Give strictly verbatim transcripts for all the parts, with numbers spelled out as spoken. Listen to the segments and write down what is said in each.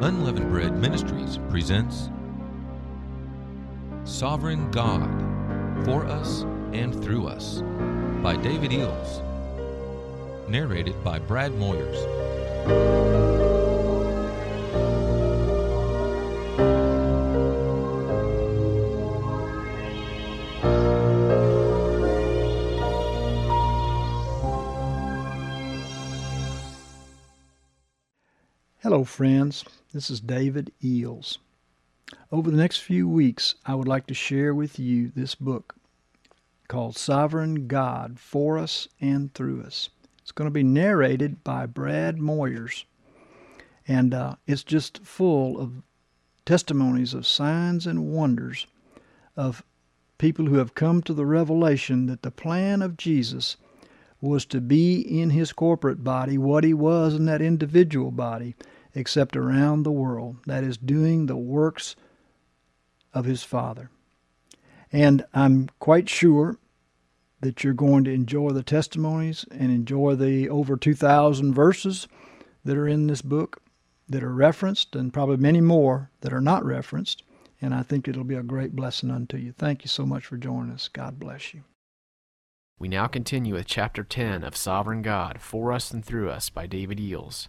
Unleavened Bread Ministries presents Sovereign God, For Us and Through Us by David Eels. Narrated by Brad Moyers. Hello friends, this is David Eels. Over the next few weeks, I would like to share with you this book called Sovereign God, For Us and Through Us. It's going to be narrated by Brad Moyers, and uh, it's just full of testimonies of signs and wonders of people who have come to the revelation that the plan of Jesus was to be in his corporate body what he was in that individual body, except around the world, that is, doing the works of his Father. And I'm quite sure that you're going to enjoy the testimonies and enjoy the over two thousand verses that are in this book that are referenced, and probably many more that are not referenced. And I think it'll be a great blessing unto you. Thank you so much for joining us. God bless you. We now continue with Chapter ten of Sovereign God, For Us and Through Us by David Eels.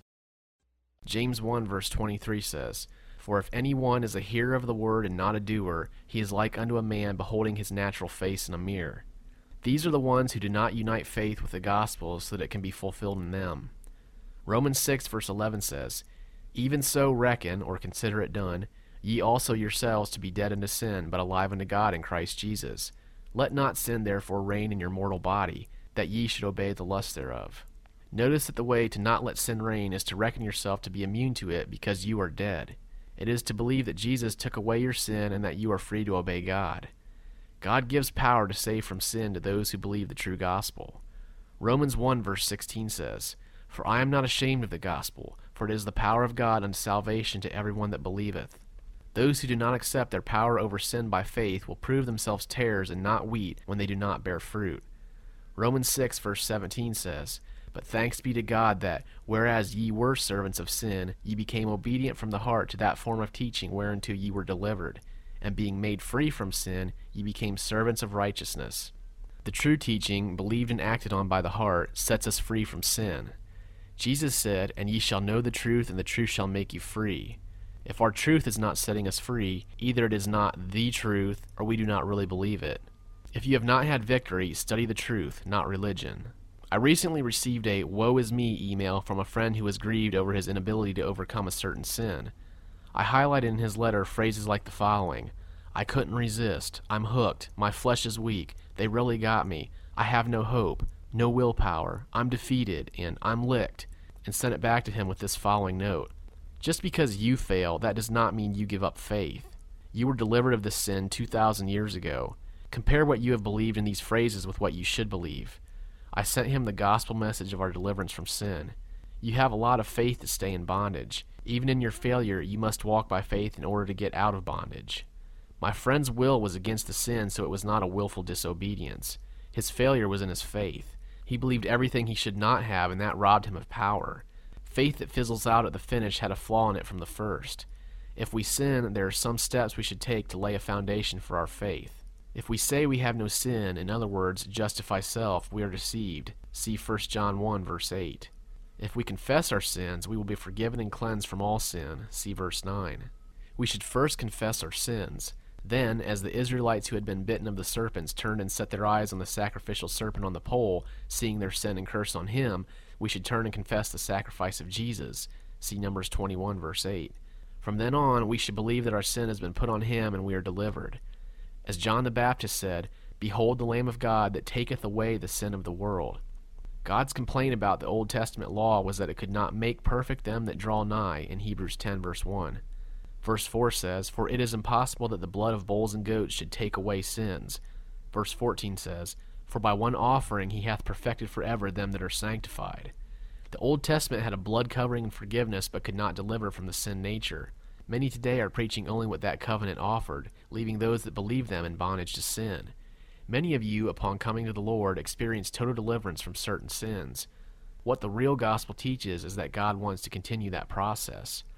James one verse twenty-three says, For if anyone is a hearer of the word and not a doer, he is like unto a man beholding his natural face in a mirror. These are the ones who do not unite faith with the gospel so that it can be fulfilled in them. Romans six verse eleven says, Even so reckon, or consider it done, ye also yourselves to be dead unto sin, but alive unto God in Christ Jesus. Let not sin therefore reign in your mortal body, that ye should obey the lust thereof. Notice that the way to not let sin reign is to reckon yourself to be immune to it because you are dead. It is to believe that Jesus took away your sin and that you are free to obey God. God gives power to save from sin to those who believe the true gospel. Romans one verse sixteen says, For I am not ashamed of the gospel, for it is the power of God unto salvation to everyone that believeth. Those who do not accept their power over sin by faith will prove themselves tares and not wheat when they do not bear fruit. Romans six verse seventeen says, But thanks be to God that, whereas ye were servants of sin, ye became obedient from the heart to that form of teaching whereunto ye were delivered. And being made free from sin, ye became servants of righteousness. The true teaching, believed and acted on by the heart, sets us free from sin. Jesus said, And ye shall know the truth, and the truth shall make you free. If our truth is not setting us free, either it is not the truth, or we do not really believe it. If you have not had victory, study the truth, not religion. I recently received a woe is me email from a friend who was grieved over his inability to overcome a certain sin. I highlighted in his letter phrases like the following: I couldn't resist, I'm hooked, my flesh is weak, they really got me, I have no hope, no willpower, I'm defeated, and I'm licked, and sent it back to him with this following note. Just because you fail, that does not mean you give up faith. You were delivered of this sin two thousand years ago. Compare what you have believed in these phrases with what you should believe. I sent him the gospel message of our deliverance from sin. You have a lot of faith to stay in bondage. Even in your failure, you must walk by faith in order to get out of bondage. My friend's will was against the sin, so it was not a willful disobedience. His failure was in his faith. He believed everything he should not have, and that robbed him of power. Faith that fizzles out at the finish had a flaw in it from the first. If we sin, there are some steps we should take to lay a foundation for our faith. If we say we have no sin, in other words, justify self, we are deceived. See First John one verse eight. If we confess our sins, we will be forgiven and cleansed from all sin. See verse nine. We should first confess our sins. Then, as the Israelites who had been bitten of the serpents turned and set their eyes on the sacrificial serpent on the pole, seeing their sin and curse on him, we should turn and confess the sacrifice of Jesus. See Numbers twenty-one verse eight. From then on, we should believe that our sin has been put on him and we are delivered. As John the Baptist said, Behold the Lamb of God that taketh away the sin of the world. God's complaint about the Old Testament law was that it could not make perfect them that draw nigh, in Hebrews ten verse one. Verse four says, For it is impossible that the blood of bulls and goats should take away sins. Verse fourteen says, For by one offering he hath perfected forever them that are sanctified. The Old Testament had a blood covering and forgiveness, but could not deliver from the sin nature. Many today are preaching only what that covenant offered, leaving those that believe them in bondage to sin. Many of you, upon coming to the Lord, experience total deliverance from certain sins. What the real gospel teaches is that God wants to continue that process.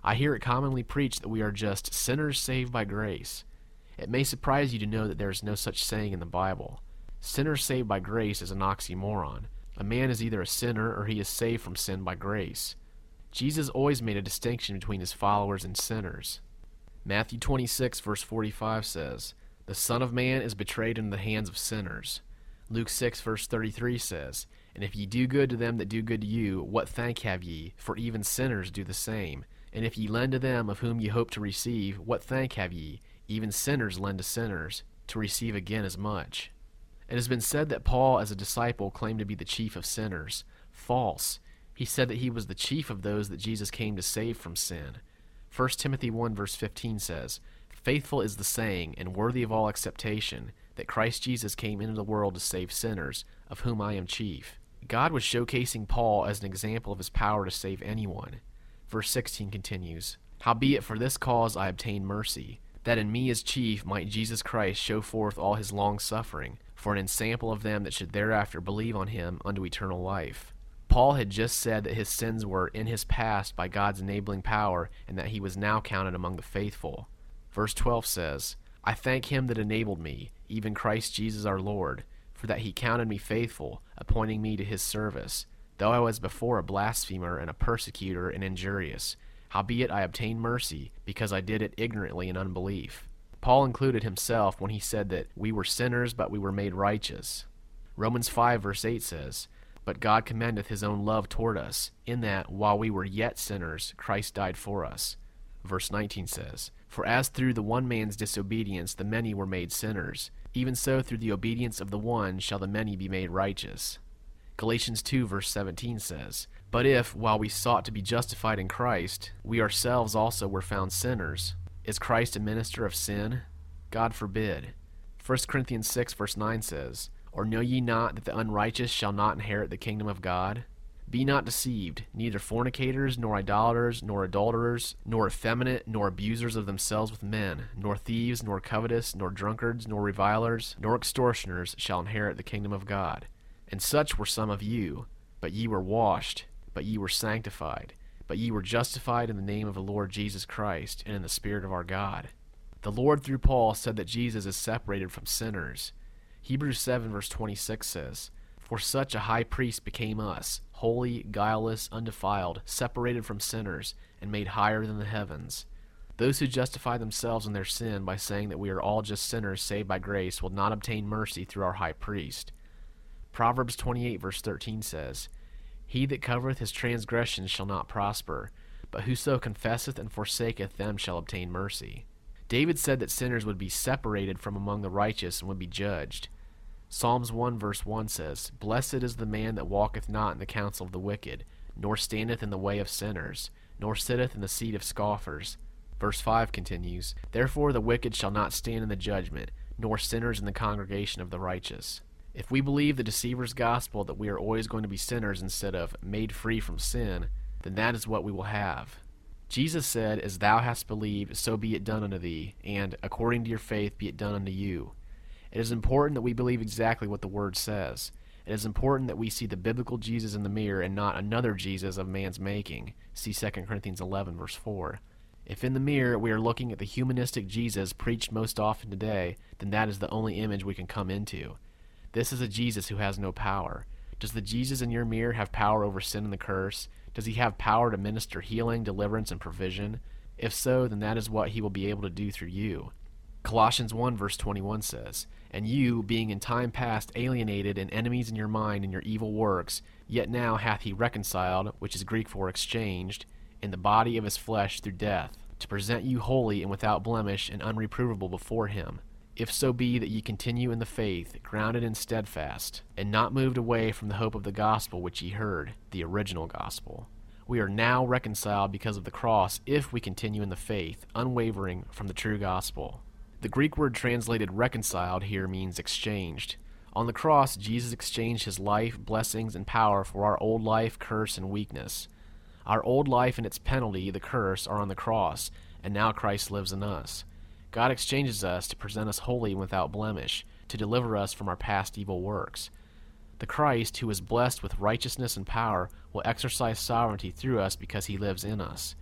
I hear it commonly preached that we are just sinners saved by grace. It may surprise you to know that there is no such saying in the Bible. Sinners saved by grace is an oxymoron. A man is either a sinner or he is saved from sin by grace. Jesus always made a distinction between his followers and sinners. Matthew twenty-six verse forty-five says, "The Son of Man is betrayed into the hands of sinners." Luke six verse thirty-three says, "And if ye do good to them that do good to you, what thank have ye? For even sinners do the same. And if ye lend to them of whom ye hope to receive, what thank have ye? Even sinners lend to sinners, to receive again as much." It has been said that Paul, as a disciple, claimed to be the chief of sinners. False. He said that he was the chief of those that Jesus came to save from sin. First Timothy one verse fifteen says, "Faithful is the saying, and worthy of all acceptation, that Christ Jesus came into the world to save sinners, of whom I am chief." God was showcasing Paul as an example of his power to save anyone. Verse sixteen continues, "Howbeit for this cause I obtained mercy, that in me as chief might Jesus Christ show forth all his long suffering, for an ensample of them that should thereafter believe on him unto eternal life." Paul had just said that his sins were in his past by God's enabling power, and that he was now counted among the faithful. Verse twelve says, "I thank him that enabled me, even Christ Jesus our Lord, for that he counted me faithful, appointing me to his service, though I was before a blasphemer and a persecutor and injurious. Howbeit I obtained mercy, because I did it ignorantly in unbelief." Paul included himself when he said that we were sinners, but we were made righteous. Romans five verse eight says, "But God commendeth his own love toward us, in that, while we were yet sinners, Christ died for us." Verse nineteen says, "For as through the one man's disobedience the many were made sinners, even so through the obedience of the one shall the many be made righteous." Galatians two verse seventeen says, "But if, while we sought to be justified in Christ, we ourselves also were found sinners, is Christ a minister of sin? God forbid." First Corinthians six verse nine says, "Or know ye not that the unrighteous shall not inherit the kingdom of God? Be not deceived, neither fornicators, nor idolaters, nor adulterers, nor effeminate, nor abusers of themselves with men, nor thieves, nor covetous, nor drunkards, nor revilers, nor extortioners shall inherit the kingdom of God. And such were some of you, but ye were washed, but ye were sanctified, but ye were justified in the name of the Lord Jesus Christ, and in the Spirit of our God." The Lord through Paul said that Jesus is separated from sinners. Hebrews seven verse twenty-six says, "For such a high priest became us, holy, guileless, undefiled, separated from sinners, and made higher than the heavens." Those who justify themselves in their sin by saying that we are all just sinners saved by grace will not obtain mercy through our high priest. Proverbs twenty-eight verse thirteen says, "He that covereth his transgressions shall not prosper, but whoso confesseth and forsaketh them shall obtain mercy." David said that sinners would be separated from among the righteous and would be judged. Psalms one verse one says, "Blessed is the man that walketh not in the counsel of the wicked, nor standeth in the way of sinners, nor sitteth in the seat of scoffers." Verse five continues, "Therefore the wicked shall not stand in the judgment, nor sinners in the congregation of the righteous." If we believe the deceiver's gospel that we are always going to be sinners instead of made free from sin, then that is what we will have. Jesus said, "As thou hast believed, so be it done unto thee, and according to your faith be it done unto you." It is important that we believe exactly what the Word says. It is important that we see the biblical Jesus in the mirror and not another Jesus of man's making. See Second Corinthians eleven verse four. If in the mirror we are looking at the humanistic Jesus preached most often today, then that is the only image we can come into. This is a Jesus who has no power. Does the Jesus in your mirror have power over sin and the curse? Does he have power to minister healing, deliverance, and provision? If so, then that is what he will be able to do through you. Colossians one verse twenty-one says, "And you, being in time past alienated and enemies in your mind in your evil works, yet now hath he reconciled," which is Greek for exchanged, "in the body of his flesh through death, to present you holy and without blemish and unreprovable before him. If so be that ye continue in the faith, grounded and steadfast, and not moved away from the hope of the gospel which ye heard," the original gospel. We are now reconciled because of the cross if we continue in the faith, unwavering from the true gospel. The Greek word translated reconciled here means exchanged. On the cross, Jesus exchanged his life, blessings, and power for our old life, curse, and weakness. Our old life and its penalty, the curse, are on the cross, and now Christ lives in us. God exchanges us to present us holy and without blemish, to deliver us from our past evil works. The Christ, who is blessed with righteousness and power, will exercise sovereignty through us because he lives in us.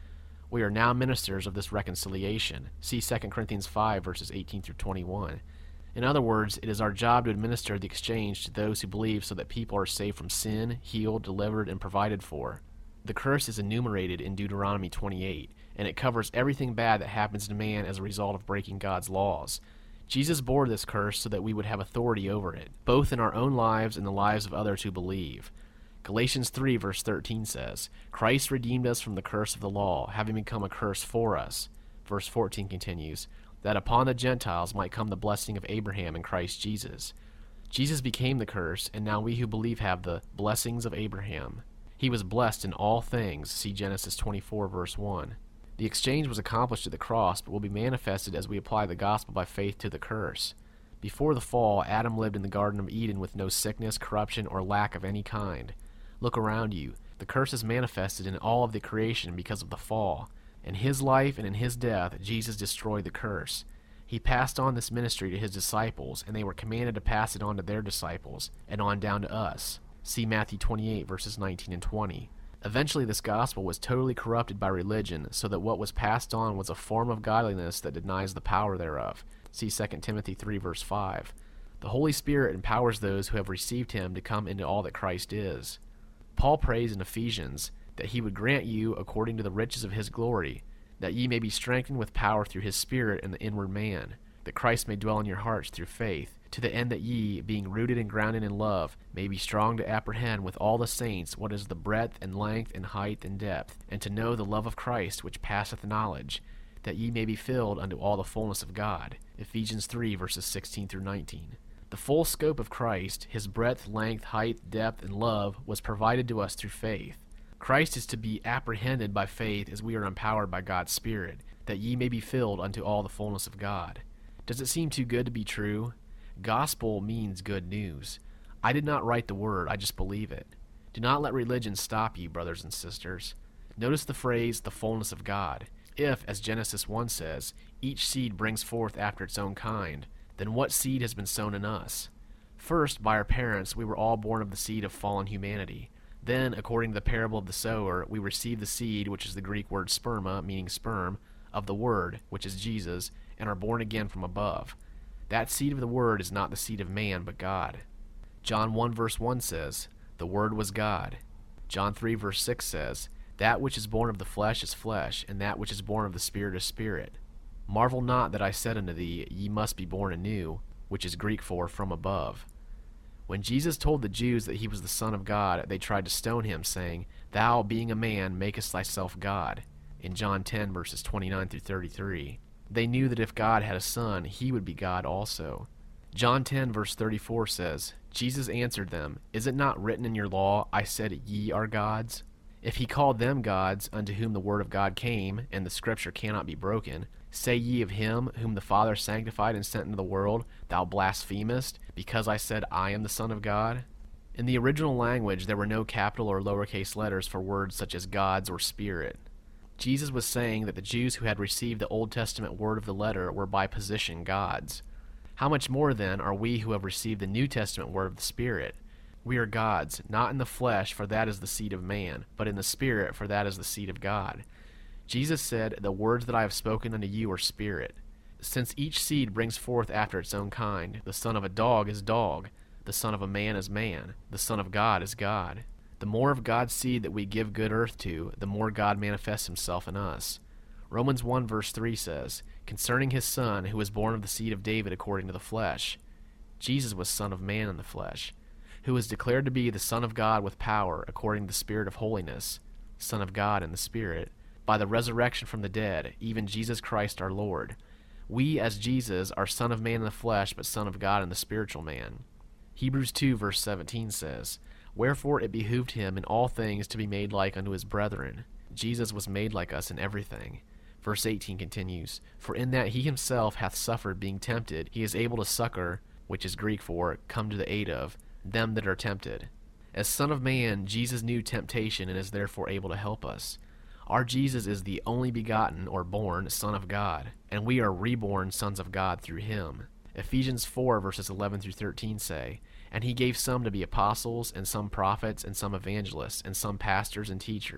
We are now ministers of this reconciliation. See Second Corinthians five, verses eighteen through twenty-one. In other words, it is our job to administer the exchange to those who believe so that people are saved from sin, healed, delivered, and provided for. The curse is enumerated in Deuteronomy twenty-eight, and it covers everything bad that happens to man as a result of breaking God's laws. Jesus bore this curse so that we would have authority over it, both in our own lives and the lives of others who believe. Galatians three, verse thirteen says, Christ redeemed us from the curse of the law, having become a curse for us. Verse fourteen continues, that upon the Gentiles might come the blessing of Abraham in Christ Jesus. Jesus became the curse, and now we who believe have the blessings of Abraham. He was blessed in all things. See Genesis twenty-four, verse one. The exchange was accomplished at the cross, but will be manifested as we apply the gospel by faith to the curse. Before the fall, Adam lived in the Garden of Eden with no sickness, corruption, or lack of any kind. Look around you. The curse is manifested in all of the creation because of the fall. In his life and in his death, Jesus destroyed the curse. He passed on this ministry to his disciples, and they were commanded to pass it on to their disciples, and on down to us. See Matthew twenty-eight, verses nineteen and twenty. Eventually, this gospel was totally corrupted by religion, so that what was passed on was a form of godliness that denies the power thereof. See Second Timothy three, verse five. The Holy Spirit empowers those who have received him to come into all that Christ is. Paul prays in Ephesians that he would grant you, according to the riches of his glory, that ye may be strengthened with power through his Spirit in the inward man, that Christ may dwell in your hearts through faith, to the end that ye, being rooted and grounded in love, may be strong to apprehend with all the saints what is the breadth and length and height and depth, and to know the love of Christ which passeth knowledge, that ye may be filled unto all the fullness of God. Ephesians three, verses sixteen through nineteen. The full scope of Christ, his breadth, length, height, depth, and love, was provided to us through faith. Christ is to be apprehended by faith as we are empowered by God's Spirit, that ye may be filled unto all the fullness of God. Does it seem too good to be true? Gospel means good news. I did not write the word, I just believe it. Do not let religion stop you, brothers and sisters. Notice the phrase, the fullness of God. If, as Genesis one says, each seed brings forth after its own kind, then what seed has been sown in us? First, by our parents, we were all born of the seed of fallen humanity. Then, according to the parable of the sower, we receive the seed, which is the Greek word sperma, meaning sperm, of the Word, which is Jesus, and are born again from above. That seed of the Word is not the seed of man, but God. John one verse one says, the Word was God. John three verse six says, that which is born of the flesh is flesh, and that which is born of the Spirit is spirit. Marvel not that I said unto thee, ye must be born anew, which is Greek for from above. When Jesus told the Jews that he was the Son of God, they tried to stone him, saying, thou, being a man, makest thyself God. In John ten verses twenty-nine through thirty-three. They knew that if God had a son, he would be God also. John ten verse thirty-four says, Jesus answered them, is it not written in your law, I said ye are gods? If he called them gods, unto whom the word of God came, and the scripture cannot be broken, say ye of him, whom the Father sanctified and sent into the world, thou blasphemest, because I said I am the Son of God? In the original language, there were no capital or lowercase letters for words such as gods or spirit. Jesus was saying that the Jews who had received the Old Testament word of the letter were by position gods. How much more, then, are we who have received the New Testament word of the Spirit? We are gods, not in the flesh, for that is the seed of man, but in the Spirit, for that is the seed of God. Jesus said, the words that I have spoken unto you are spirit. Since each seed brings forth after its own kind, the son of a dog is dog, the son of a man is man, the son of God is God. The more of God's seed that we give good earth to, the more God manifests himself in us. Romans one verse three says, concerning his Son, who was born of the seed of David according to the flesh. Jesus was Son of Man in the flesh, who was declared to be the Son of God with power, according to the Spirit of holiness, Son of God in the Spirit, by the resurrection from the dead, even Jesus Christ our Lord. We, as Jesus, are Son of Man in the flesh, but Son of God in the spiritual man. Hebrews two verse seventeen says, wherefore it behooved him in all things to be made like unto his brethren. Jesus was made like us in everything. Verse eighteen continues, for in that he himself hath suffered being tempted, he is able to succor, which is Greek for, come to the aid of, them that are tempted. As Son of Man, Jesus knew temptation and is therefore able to help us. Our Jesus is the only begotten or born Son of God, and we are reborn sons of God through him. Ephesians four verses eleven through thirteen say, and he gave some to be apostles, and some prophets, and some evangelists, and some pastors and teachers,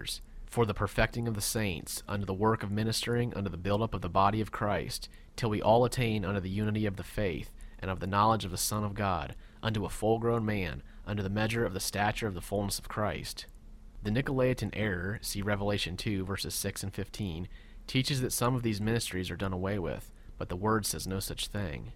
for the perfecting of the saints, unto the work of ministering, unto the build-up of the body of Christ, till we all attain unto the unity of the faith, and of the knowledge of the Son of God, unto a full-grown man, unto the measure of the stature of the fullness of Christ. The Nicolaitan error, see Revelation two, verses six and fifteen, teaches that some of these ministries are done away with, but the Word says no such thing.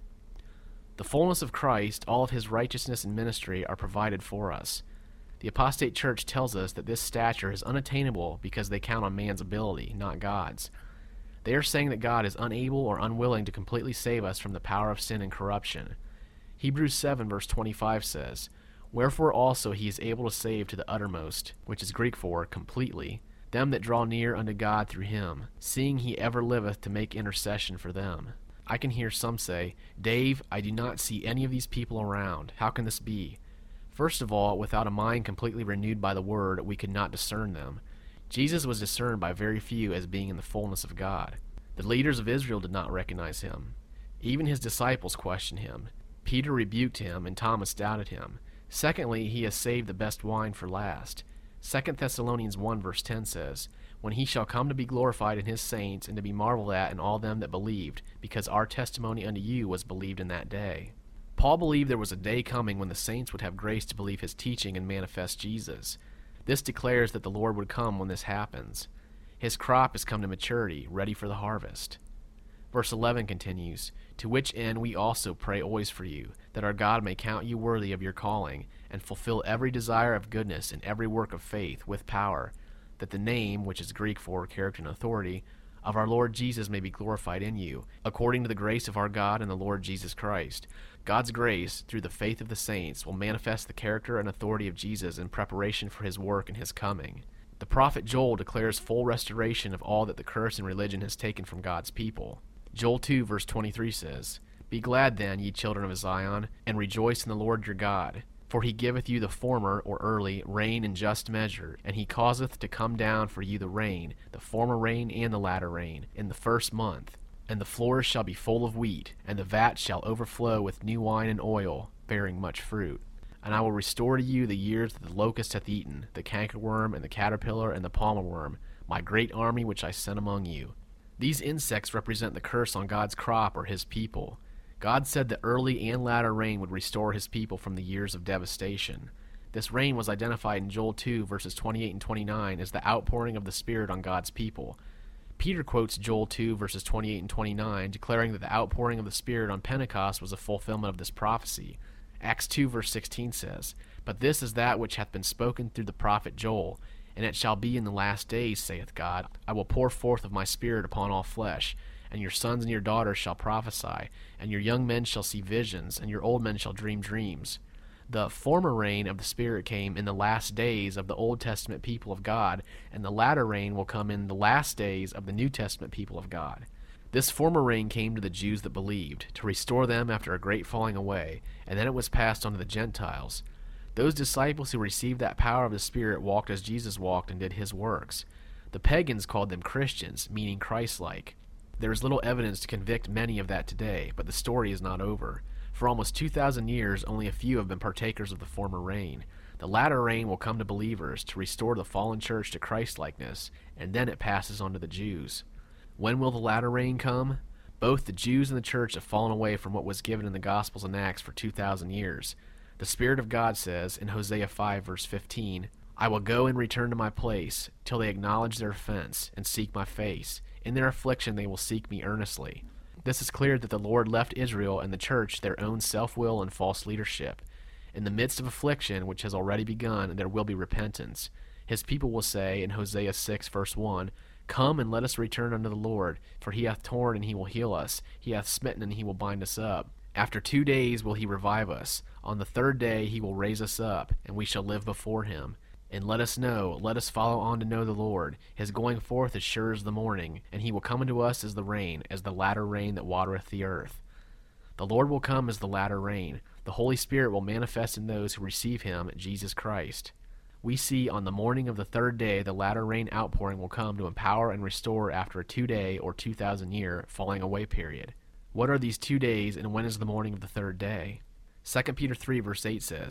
The fullness of Christ, all of his righteousness and ministry, are provided for us. The apostate church tells us that this stature is unattainable because they count on man's ability, not God's. They are saying that God is unable or unwilling to completely save us from the power of sin and corruption. Hebrews seven verse twenty-five says, Wherefore also he is able to save to the uttermost, which is Greek for completely, them that draw near unto God through him, seeing he ever liveth to make intercession for them. I can hear some say, Dave, I do not see any of these people around. How can this be? First of all, without a mind completely renewed by the Word, we could not discern them. Jesus was discerned by very few as being in the fullness of God. The leaders of Israel did not recognize him. Even his disciples questioned him. Peter rebuked him, and Thomas doubted him. Secondly, he has saved the best wine for last. Second Thessalonians one verse ten says, When he shall come to be glorified in his saints, and to be marveled at in all them that believed, because our testimony unto you was believed in that day. Paul believed there was a day coming when the saints would have grace to believe his teaching and manifest Jesus. This declares that the Lord would come when this happens. His crop has come to maturity, ready for the harvest. Verse eleven continues, To which end we also pray always for you, that our God may count you worthy of your calling, and fulfill every desire of goodness and every work of faith with power, that the name, which is Greek for character and authority, of our Lord Jesus may be glorified in you, according to the grace of our God and the Lord Jesus Christ. God's grace, through the faith of the saints, will manifest the character and authority of Jesus in preparation for his work and his coming. The prophet Joel declares full restoration of all that the curse in religion has taken from God's people. Joel two verse twenty-three says, Be glad then, ye children of Zion, and rejoice in the Lord your God. For he giveth you the former, or early, rain in just measure, and he causeth to come down for you the rain, the former rain and the latter rain, in the first month. And the floors shall be full of wheat, and the vats shall overflow with new wine and oil, bearing much fruit. And I will restore to you the years that the locust hath eaten, the cankerworm, and the caterpillar, and the palmer worm, my great army which I sent among you. These insects represent the curse on God's crop or his people. God said that early and latter rain would restore his people from the years of devastation. This rain was identified in Joel two verses twenty-eight and twenty-nine as the outpouring of the Spirit on God's people. Peter quotes Joel two verses twenty-eight and twenty-nine, declaring that the outpouring of the Spirit on Pentecost was a fulfillment of this prophecy. Acts two verse sixteen says, But this is that which hath been spoken through the prophet Joel, and it shall be in the last days, saith God, I will pour forth of my Spirit upon all flesh, and your sons and your daughters shall prophesy, and your young men shall see visions, and your old men shall dream dreams. The former rain of the Spirit came in the last days of the Old Testament people of God, and the latter rain will come in the last days of the New Testament people of God. This former rain came to the Jews that believed, to restore them after a great falling away, and then it was passed on to the Gentiles. Those disciples who received that power of the Spirit walked as Jesus walked and did his works. The pagans called them Christians, meaning Christ-like. There is little evidence to convict many of that today, but the story is not over. For almost two thousand years, only a few have been partakers of the former rain. The latter rain will come to believers to restore the fallen church to Christ-likeness, and then it passes on to the Jews. When will the latter rain come? Both the Jews and the church have fallen away from what was given in the Gospels and Acts for two thousand years. The Spirit of God says in Hosea five verse fifteen, I will go and return to my place, till they acknowledge their offense, and seek my face. In their affliction they will seek me earnestly. This is clear that the Lord left Israel and the church their own self-will and false leadership. In the midst of affliction, which has already begun, there will be repentance. His people will say in Hosea six verse one, Come and let us return unto the Lord, for he hath torn and he will heal us, he hath smitten and he will bind us up. After two days will he revive us. On the third day he will raise us up, and we shall live before him. And let us know, let us follow on to know the Lord. His going forth is sure as the morning, and he will come unto us as the rain, as the latter rain that watereth the earth. The Lord will come as the latter rain. The Holy Spirit will manifest in those who receive him, Jesus Christ. We see on the morning of the third day the latter rain outpouring will come to empower and restore after a two-day or two thousand year falling away period. What are these two days, and when is the morning of the third day? Second Peter three verse eight says,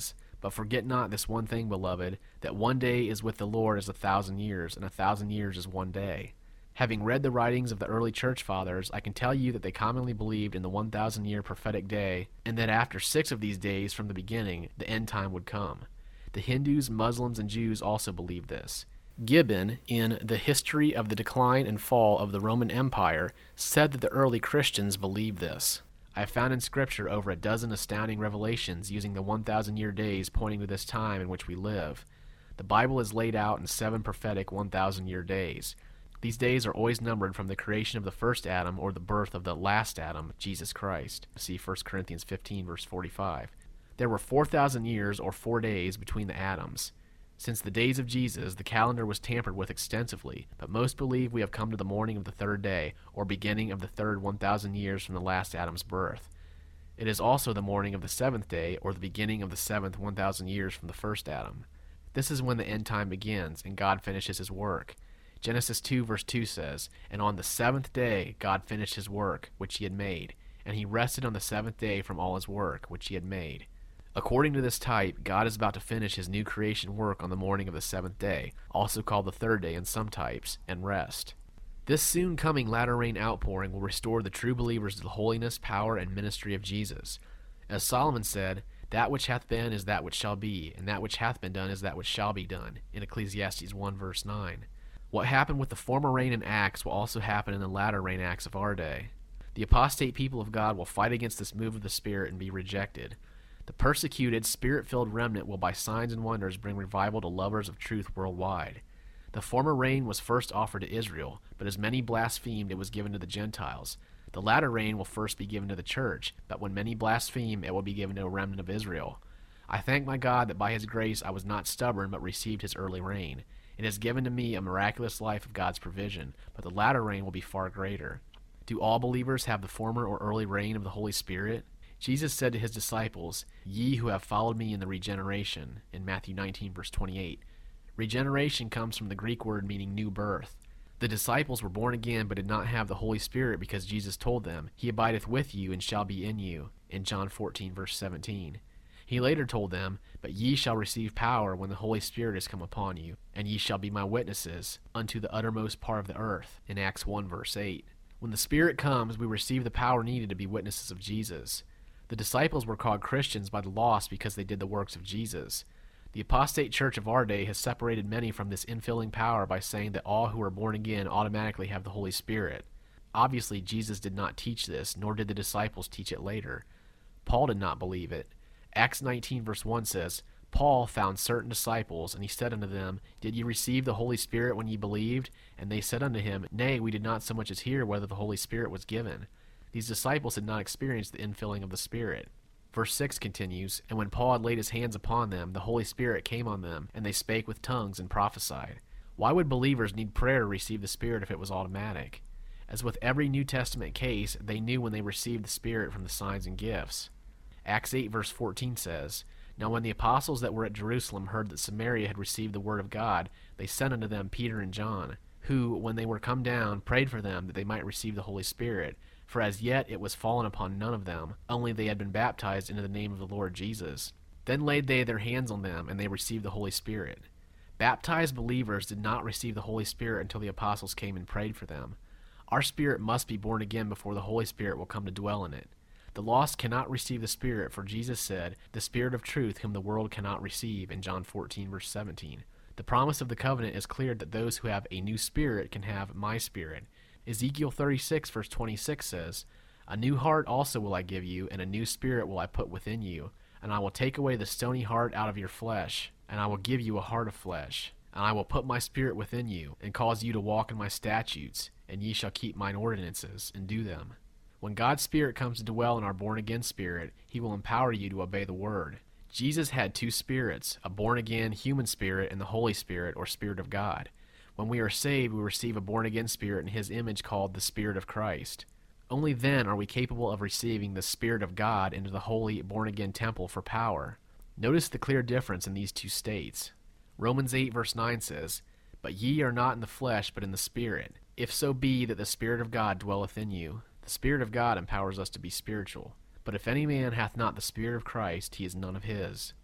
But forget not this one thing, beloved, that one day is with the Lord as a thousand years, and a thousand years is one day. Having read the writings of the early church fathers, I can tell you that they commonly believed in the one thousand year prophetic day, and that after six of these days from the beginning, the end time would come. The Hindus, Muslims, and Jews also believed this. Gibbon, in The History of the Decline and Fall of the Roman Empire, said that the early Christians believed this. I have found in Scripture over a dozen astounding revelations using the one thousand year days pointing to this time in which we live. The Bible is laid out in seven prophetic one thousand year days. These days are always numbered from the creation of the first Adam or the birth of the last Adam, Jesus Christ. See First Corinthians fifteen, verse forty-five. There were four thousand years or four days between the Adams. Since the days of Jesus, the calendar was tampered with extensively, but most believe we have come to the morning of the third day, or beginning of the third one thousand years from the last Adam's birth. It is also the morning of the seventh day, or the beginning of the seventh one thousand years from the first Adam. This is when the end time begins, and God finishes his work. Genesis two verse two says, "And on the seventh day God finished his work, which he had made, and he rested on the seventh day from all his work, which he had made." According to this type, God is about to finish his new creation work on the morning of the seventh day, also called the third day in some types, and rest. This soon coming latter rain outpouring will restore the true believers to the holiness, power, and ministry of Jesus. As Solomon said, "That which hath been is that which shall be, and that which hath been done is that which shall be done," in Ecclesiastes one verse nine. What happened with the former reign in Acts will also happen in the latter rain acts of our day. The apostate people of God will fight against this move of the Spirit and be rejected. The persecuted, Spirit-filled remnant will by signs and wonders bring revival to lovers of truth worldwide. The former rain was first offered to Israel, but as many blasphemed, it was given to the Gentiles. The latter rain will first be given to the church, but when many blaspheme, it will be given to a remnant of Israel. I thank my God that by his grace I was not stubborn, but received his early rain. It has given to me a miraculous life of God's provision, but the latter rain will be far greater. Do all believers have the former or early rain of the Holy Spirit? Jesus said to his disciples, "Ye who have followed me in the regeneration," in Matthew nineteen verse twenty-eight. Regeneration comes from the Greek word meaning new birth. The disciples were born again but did not have the Holy Spirit because Jesus told them, "He abideth with you and shall be in you," in John fourteen verse seventeen. He later told them, "But ye shall receive power when the Holy Spirit is come upon you, and ye shall be my witnesses unto the uttermost part of the earth," in Acts one verse eight. When the Spirit comes, we receive the power needed to be witnesses of Jesus. The disciples were called Christians by the lost because they did the works of Jesus. The apostate church of our day has separated many from this infilling power by saying that all who are born again automatically have the Holy Spirit. Obviously, Jesus did not teach this, nor did the disciples teach it later. Paul did not believe it. Acts nineteen verse one says, "Paul found certain disciples, and he said unto them, Did ye receive the Holy Spirit when ye believed? And they said unto him, Nay, we did not so much as hear whether the Holy Spirit was given." These disciples had not experienced the infilling of the Spirit. Verse six continues, "And when Paul had laid his hands upon them, the Holy Spirit came on them, and they spake with tongues and prophesied." Why would believers need prayer to receive the Spirit if it was automatic? As with every New Testament case, they knew when they received the Spirit from the signs and gifts. Acts eight verse fourteen says, "Now when the apostles that were at Jerusalem heard that Samaria had received the word of God, they sent unto them Peter and John, who, when they were come down, prayed for them that they might receive the Holy Spirit. For as yet it was fallen upon none of them, only they had been baptized into the name of the Lord Jesus. Then laid they their hands on them, and they received the Holy Spirit." Baptized believers did not receive the Holy Spirit until the apostles came and prayed for them. Our spirit must be born again before the Holy Spirit will come to dwell in it. The lost cannot receive the Spirit, for Jesus said, "The Spirit of truth whom the world cannot receive," in John fourteen verse seventeen. The promise of the covenant is clear that those who have a new spirit can have my spirit. Ezekiel thirty-six verse twenty-six says, "A new heart also will I give you, and a new spirit will I put within you. And I will take away the stony heart out of your flesh, and I will give you a heart of flesh. And I will put my spirit within you, and cause you to walk in my statutes, and ye shall keep mine ordinances, and do them." When God's Spirit comes to dwell in our born-again spirit, he will empower you to obey the Word. Jesus had two spirits, a born-again human spirit and the Holy Spirit, or Spirit of God. When we are saved, we receive a born-again spirit in his image called the Spirit of Christ. Only then are we capable of receiving the Spirit of God into the holy, born-again temple for power. Notice the clear difference in these two states. Romans eight verse nine says, "But ye are not in the flesh, but in the Spirit, if so be that the Spirit of God dwelleth in you." The Spirit of God empowers us to be spiritual. "But if any man hath not the Spirit of Christ, he is none of his."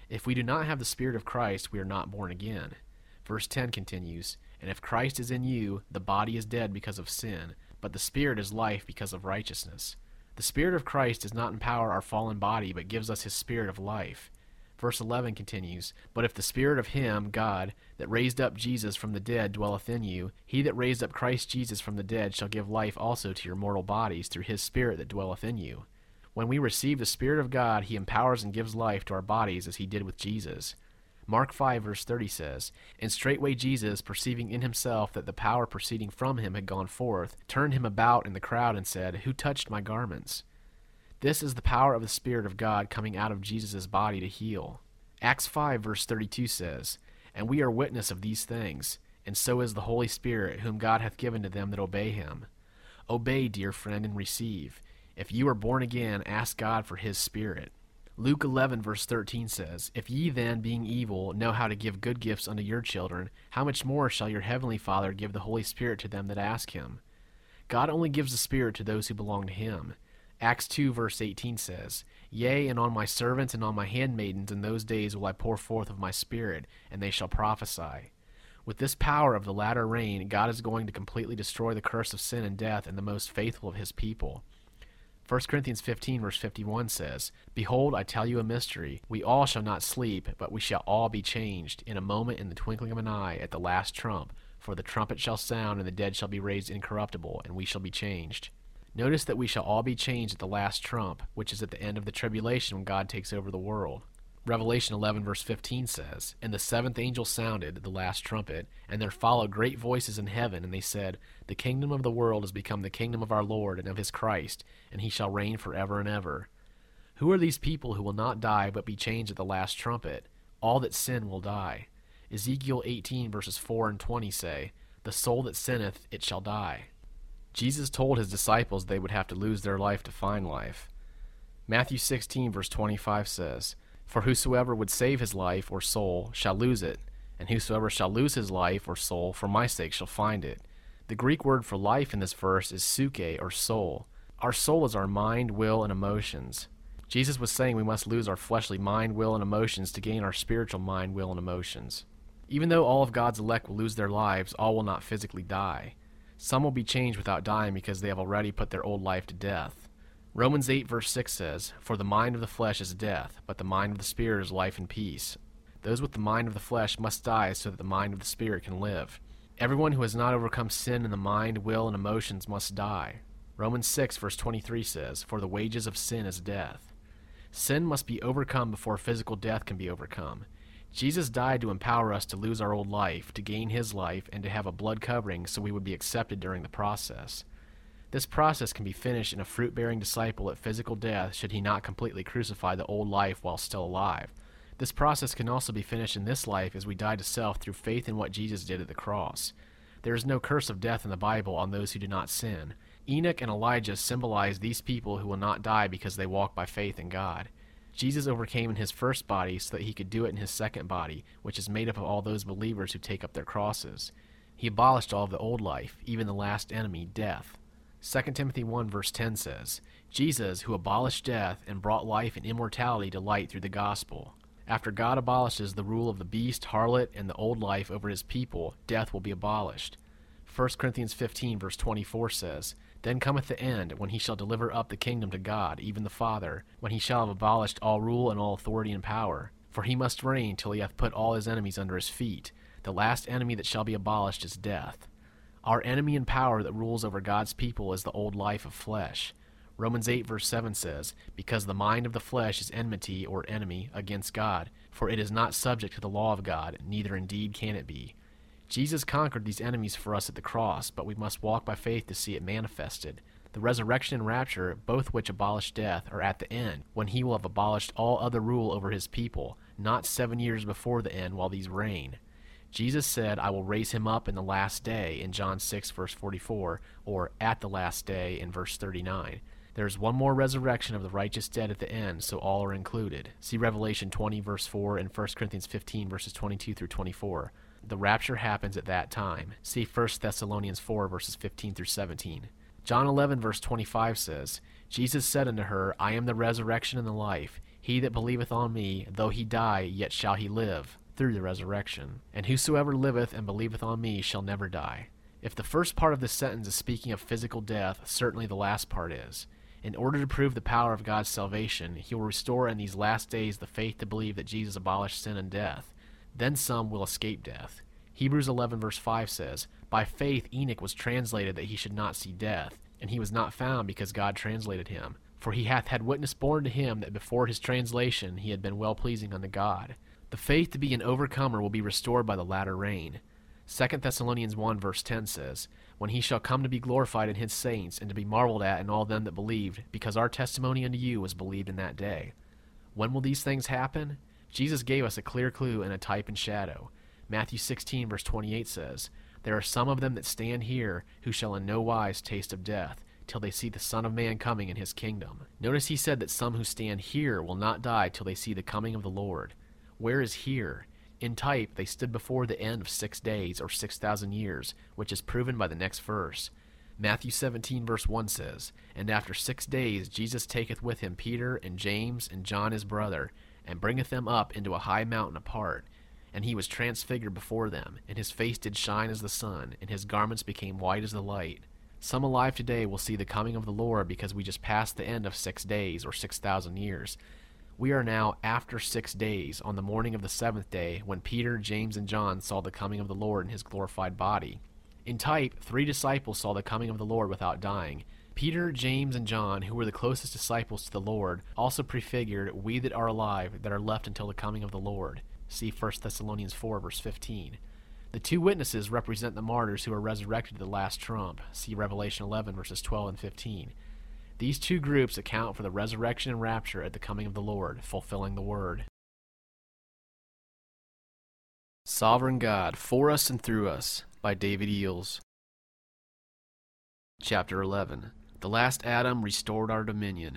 If we do not have the Spirit of Christ, we are not born again. Verse ten continues, And if Christ is in you, the body is dead because of sin, but the Spirit is life because of righteousness. The Spirit of Christ does not empower our fallen body, but gives us his Spirit of life. Verse eleven continues, But if the Spirit of him, God, that raised up Jesus from the dead dwelleth in you, he that raised up Christ Jesus from the dead shall give life also to your mortal bodies through his Spirit that dwelleth in you. When we receive the Spirit of God, he empowers and gives life to our bodies as he did with Jesus. Mark five verse thirty says, And straightway Jesus, perceiving in himself that the power proceeding from him had gone forth, turned him about in the crowd and said, Who touched my garments? This is the power of the Spirit of God coming out of Jesus' body to heal. Acts five verse thirty-two says, And we are witness of these things, and so is the Holy Spirit, whom God hath given to them that obey him. Obey, dear friend, and receive. If you are born again, ask God for his Spirit. Luke eleven verse thirteen says, If ye then, being evil, know how to give good gifts unto your children, how much more shall your heavenly Father give the Holy Spirit to them that ask him? God only gives the Spirit to those who belong to him. Acts two verse eighteen says, Yea, and on my servants and on my handmaidens in those days will I pour forth of my Spirit, and they shall prophesy. With this power of the latter rain, God is going to completely destroy the curse of sin and death in the most faithful of his people. First Corinthians fifteen verse fifty-one says, Behold, I tell you a mystery. We all shall not sleep, but we shall all be changed, in a moment, in the twinkling of an eye, at the last trump. For the trumpet shall sound, and the dead shall be raised incorruptible, and we shall be changed. Notice that we shall all be changed at the last trump, which is at the end of the tribulation when God takes over the world. Revelation eleven verse fifteen says, And the seventh angel sounded the last trumpet, and there followed great voices in heaven, and they said, The kingdom of the world has become the kingdom of our Lord and of his Christ, and he shall reign forever and ever. Who are these people who will not die but be changed at the last trumpet? All that sin will die. Ezekiel eighteen verses four and twenty say, The soul that sinneth, it shall die. Jesus told his disciples they would have to lose their life to find life. Matthew sixteen verse twenty-five says, For whosoever would save his life or soul shall lose it, and whosoever shall lose his life or soul for my sake shall find it. The Greek word for life in this verse is psyche, or soul. Our soul is our mind, will, and emotions. Jesus was saying we must lose our fleshly mind, will, and emotions to gain our spiritual mind, will, and emotions. Even though all of God's elect will lose their lives, all will not physically die. Some will be changed without dying because they have already put their old life to death. Romans eight verse six says, For the mind of the flesh is death, but the mind of the Spirit is life and peace. Those with the mind of the flesh must die so that the mind of the Spirit can live. Everyone who has not overcome sin in the mind, will, and emotions must die. Romans six verse twenty-three says, For the wages of sin is death. Sin must be overcome before physical death can be overcome. Jesus died to empower us to lose our old life, to gain his life, and to have a blood covering so we would be accepted during the process. This process can be finished in a fruit-bearing disciple at physical death should he not completely crucify the old life while still alive. This process can also be finished in this life as we die to self through faith in what Jesus did at the cross. There is no curse of death in the Bible on those who do not sin. Enoch and Elijah symbolize these people who will not die because they walk by faith in God. Jesus overcame in his first body so that he could do it in his second body, which is made up of all those believers who take up their crosses. He abolished all of the old life, even the last enemy, death. Second Timothy one verse ten says, Jesus, who abolished death and brought life and immortality to light through the gospel. After God abolishes the rule of the beast, harlot, and the old life over his people, death will be abolished. First Corinthians fifteen verse twenty-four says, Then cometh the end, when he shall deliver up the kingdom to God, even the Father, when he shall have abolished all rule and all authority and power. For he must reign till he hath put all his enemies under his feet. The last enemy that shall be abolished is death. Our enemy and power that rules over God's people is the old life of flesh. Romans eight verse seven says, Because the mind of the flesh is enmity, or enemy, against God, for it is not subject to the law of God, neither indeed can it be. Jesus conquered these enemies for us at the cross, but we must walk by faith to see it manifested. The resurrection and rapture, both which abolish death, are at the end, when he will have abolished all other rule over his people, not seven years before the end while these reign. Jesus said, I will raise him up in the last day, in John six verse forty-four, or at the last day in verse thirty-nine. There is one more resurrection of the righteous dead at the end, so all are included. See Revelation twenty verse four and First Corinthians fifteen verses twenty-two through twenty-four. The rapture happens at that time. See First Thessalonians four verses fifteen through seventeen. John eleven verse twenty-five says, Jesus said unto her, I am the resurrection and the life. He that believeth on me, though he die, yet shall he live, through the resurrection. And whosoever liveth and believeth on me shall never die. If the first part of this sentence is speaking of physical death, certainly the last part is. In order to prove the power of God's salvation, he will restore in these last days the faith to believe that Jesus abolished sin and death. Then some will escape death. Hebrews eleven verse five says, By faith Enoch was translated that he should not see death, and he was not found because God translated him. For he hath had witness borne to him that before his translation he had been well-pleasing unto God. The faith to be an overcomer will be restored by the latter rain. Second Thessalonians one verse ten says, When he shall come to be glorified in his saints, and to be marveled at in all them that believed, because our testimony unto you was believed in that day. When will these things happen? Jesus gave us a clear clue and a type and shadow. Matthew sixteen verse twenty-eight says, There are some of them that stand here, who shall in no wise taste of death, till they see the Son of Man coming in his kingdom. Notice he said that some who stand here will not die till they see the coming of the Lord. Where is here? In type, they stood before the end of six days, or six thousand years, which is proven by the next verse. Matthew seventeen verse one says, And after six days Jesus taketh with him Peter and James and John his brother, and bringeth them up into a high mountain apart. And he was transfigured before them, and his face did shine as the sun, and his garments became white as the light. Some alive today will see the coming of the Lord, because we just passed the end of six days, or six thousand years. We are now after six days, on the morning of the seventh day, when Peter, James, and John saw the coming of the Lord in his glorified body. In type, three disciples saw the coming of the Lord without dying. Peter, James, and John, who were the closest disciples to the Lord, also prefigured we that are alive, that are left until the coming of the Lord. See First Thessalonians four verse fifteen. The two witnesses represent the martyrs who are resurrected at the last trump. See Revelation eleven verses twelve and fifteen. These two groups account for the resurrection and rapture at the coming of the Lord, fulfilling the word. Sovereign God, For Us and Through Us, by David Eels. Chapter eleven. The last Adam restored our dominion.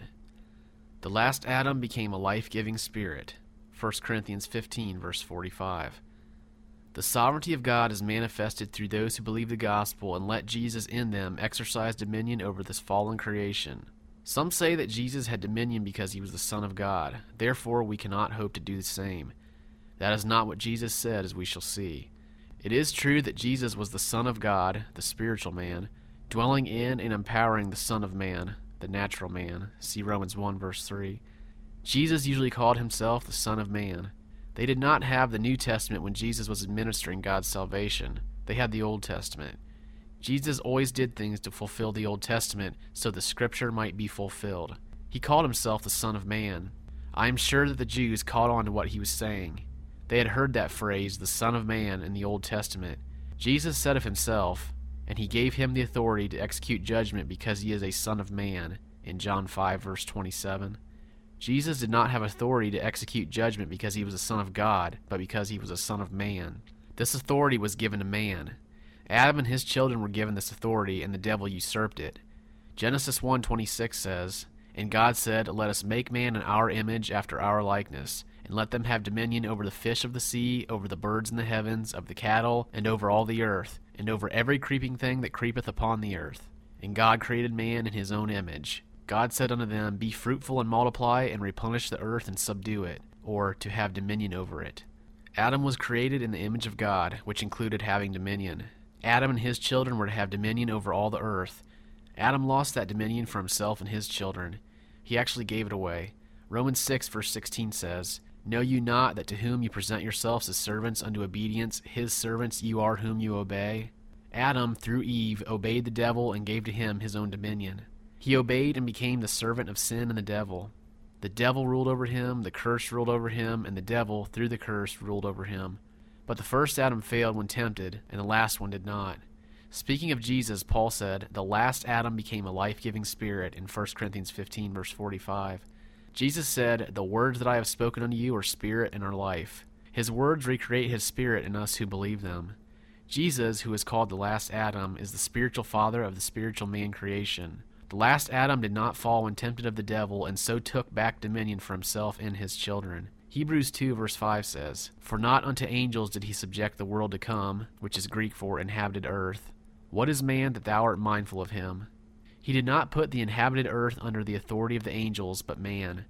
The last Adam became a life-giving spirit. First Corinthians fifteen verse forty-five. The sovereignty of God is manifested through those who believe the gospel and let Jesus in them exercise dominion over this fallen creation. Some say that Jesus had dominion because he was the Son of God. Therefore, we cannot hope to do the same. That is not what Jesus said, as we shall see. It is true that Jesus was the Son of God, the spiritual man, dwelling in and empowering the Son of Man, the natural man. See Romans one verse three. Jesus usually called himself the Son of Man. They did not have the New Testament when Jesus was administering God's salvation. They had the Old Testament. Jesus always did things to fulfill the Old Testament so the Scripture might be fulfilled. He called himself the Son of Man. I am sure that the Jews caught on to what he was saying. They had heard that phrase, the Son of Man, in the Old Testament. Jesus said of himself, and he gave him the authority to execute judgment because he is a Son of Man, in John five verse twenty-seven. Jesus did not have authority to execute judgment because he was a Son of God, but because he was a Son of Man. This authority was given to man. Adam and his children were given this authority, and the devil usurped it. Genesis one twenty-six says, And God said, Let us make man in our image after our likeness, and let them have dominion over the fish of the sea, over the birds in the heavens, of the cattle, and over all the earth, and over every creeping thing that creepeth upon the earth. And God created man in his own image. God said unto them, Be fruitful and multiply, and replenish the earth and subdue it, or to have dominion over it. Adam was created in the image of God, which included having dominion. Adam and his children were to have dominion over all the earth. Adam lost that dominion for himself and his children. He actually gave it away. Romans six verse sixteen says, Know you not that to whom you present yourselves as servants unto obedience, his servants you are whom you obey? Adam, through Eve, obeyed the devil and gave to him his own dominion. He obeyed and became the servant of sin and the devil. The devil ruled over him, the curse ruled over him, and the devil, through the curse, ruled over him. But the first Adam failed when tempted, and the last one did not. Speaking of Jesus, Paul said, The last Adam became a life-giving spirit in First Corinthians fifteen verse forty-five. Jesus said, The words that I have spoken unto you are spirit and are life. His words recreate his spirit in us who believe them. Jesus, who is called the last Adam, is the spiritual father of the spiritual man creation. The last Adam did not fall when tempted of the devil, and so took back dominion for himself and his children. Hebrews two verse five says, For not unto angels did he subject the world to come, which is Greek for inhabited earth. What is man that thou art mindful of him? He did not put the inhabited earth under the authority of the angels, but man.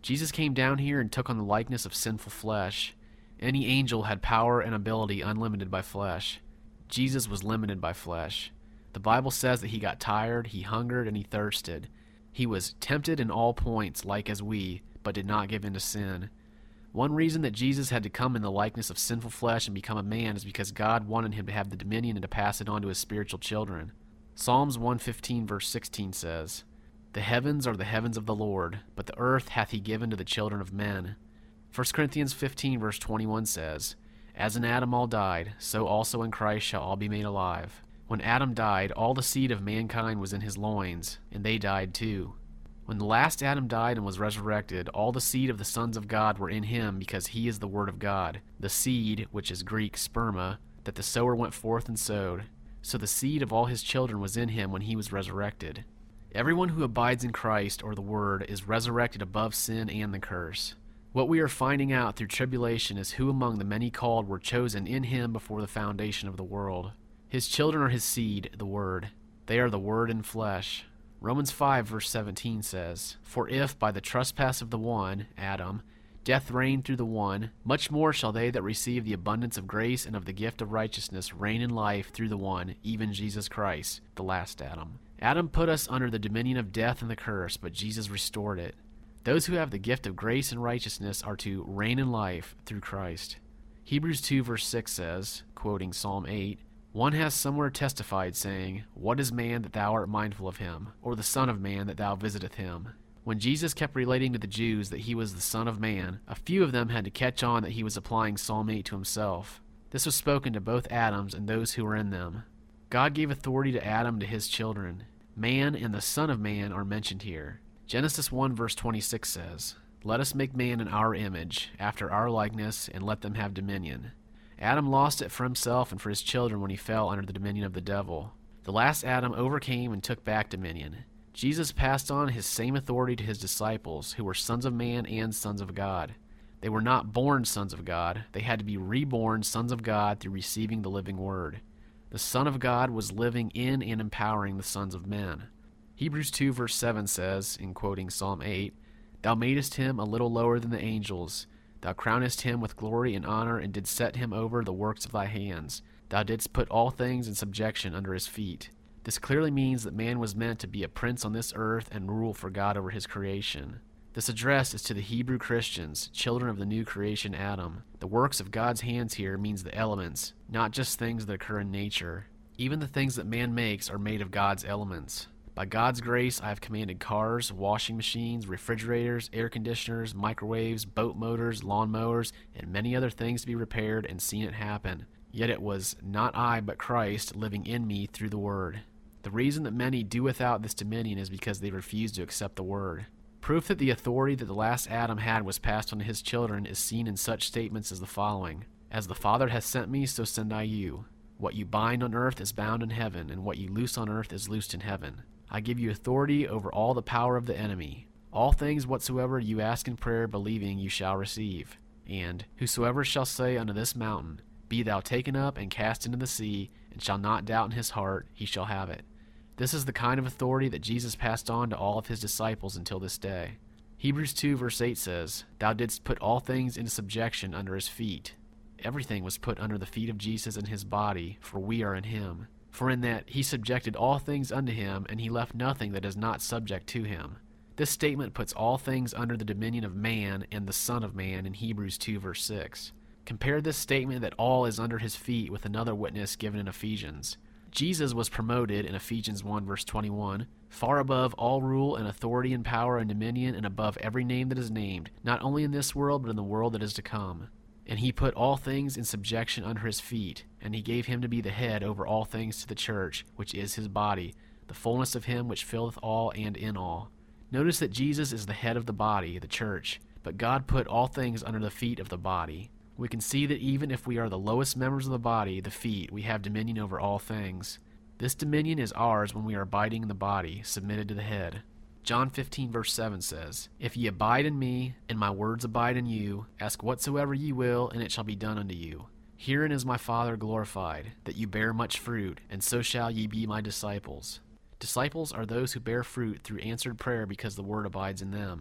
Jesus came down here and took on the likeness of sinful flesh. Any angel had power and ability unlimited by flesh. Jesus was limited by flesh. The Bible says that he got tired, he hungered, and he thirsted. He was tempted in all points, like as we, but did not give in to sin. One reason that Jesus had to come in the likeness of sinful flesh and become a man is because God wanted him to have the dominion and to pass it on to his spiritual children. Psalms one fifteen verse sixteen says, "The heavens are the heavens of the Lord, but the earth hath he given to the children of men." First Corinthians fifteen verse twenty-one says, "As in Adam all died, so also in Christ shall all be made alive." When Adam died, all the seed of mankind was in his loins, and they died too. When the last Adam died and was resurrected, all the seed of the sons of God were in him, because he is the word of God, the seed, which is Greek sperma, that the sower went forth and sowed. So the seed of all his children was in him when he was resurrected. Everyone who abides in Christ, or the Word, is resurrected above sin and the curse. What we are finding out through tribulation is who among the many called were chosen in him before the foundation of the world. His children are his seed, the Word. They are the Word in flesh. Romans five verse seventeen says, "For if by the trespass of the one, Adam, death reigned through the one, much more shall they that receive the abundance of grace and of the gift of righteousness reign in life through the one, even Jesus Christ, the last Adam." Adam put us under the dominion of death and the curse, but Jesus restored it. Those who have the gift of grace and righteousness are to reign in life through Christ. Hebrews two verse six says, quoting Psalm eight, "One has somewhere testified, saying, What is man that thou art mindful of him, or the son of man that thou visiteth him?" When Jesus kept relating to the Jews that he was the Son of Man, a few of them had to catch on that he was applying Psalm eight to himself. This was spoken to both Adams and those who were in them. God gave authority to Adam to his children. Man and the Son of Man are mentioned here. Genesis one verse twenty-six says, "Let us make man in our image, after our likeness, and let them have dominion." Adam lost it for himself and for his children when he fell under the dominion of the devil. The last Adam overcame and took back dominion. Jesus passed on his same authority to his disciples, who were sons of man and sons of God. They were not born sons of God. They had to be reborn sons of God through receiving the living word. The Son of God was living in and empowering the sons of men. Hebrews two verse seven says, in quoting Psalm eight, "Thou madest him a little lower than the angels. Thou crownest him with glory and honor, and didst set him over the works of thy hands. Thou didst put all things in subjection under his feet." This clearly means that man was meant to be a prince on this earth and rule for God over his creation. This address is to the Hebrew Christians, children of the new creation Adam. The works of God's hands here means the elements, not just things that occur in nature. Even the things that man makes are made of God's elements. By God's grace, I have commanded cars, washing machines, refrigerators, air conditioners, microwaves, boat motors, lawn mowers, and many other things to be repaired, and seen it happen. Yet it was not I, but Christ, living in me through the Word. The reason that many do without this dominion is because they refuse to accept the Word. Proof that the authority that the last Adam had was passed on to his children is seen in such statements as the following. "As the Father hath sent me, so send I you. What you bind on earth is bound in heaven, and what you loose on earth is loosed in heaven. I give you authority over all the power of the enemy. All things whatsoever you ask in prayer, believing, you shall receive. And whosoever shall say unto this mountain, Be thou taken up and cast into the sea, and shall not doubt in his heart, he shall have it." This is the kind of authority that Jesus passed on to all of his disciples until this day. Hebrews two verse eight says, "Thou didst put all things into subjection under his feet." Everything was put under the feet of Jesus in his body, for we are in him. For in that he subjected all things unto him, and he left nothing that is not subject to him. This statement puts all things under the dominion of man and the Son of Man in Hebrews two verse six. Compare this statement that all is under his feet with another witness given in Ephesians. Jesus was promoted in Ephesians one verse twenty-one, far above all rule and authority and power and dominion, and above every name that is named, not only in this world but in the world that is to come. And he put all things in subjection under his feet, and he gave him to be the head over all things to the church, which is his body, the fullness of him which filleth all and in all. Notice that Jesus is the head of the body, the church, but God put all things under the feet of the body. We can see that even if we are the lowest members of the body, the feet, we have dominion over all things. This dominion is ours when we are abiding in the body, submitted to the head. John fifteen verse seven says, "If ye abide in me, and my words abide in you, ask whatsoever ye will, and it shall be done unto you. Herein is my Father glorified, that you bear much fruit, and so shall ye be my disciples." Disciples are those who bear fruit through answered prayer because the word abides in them.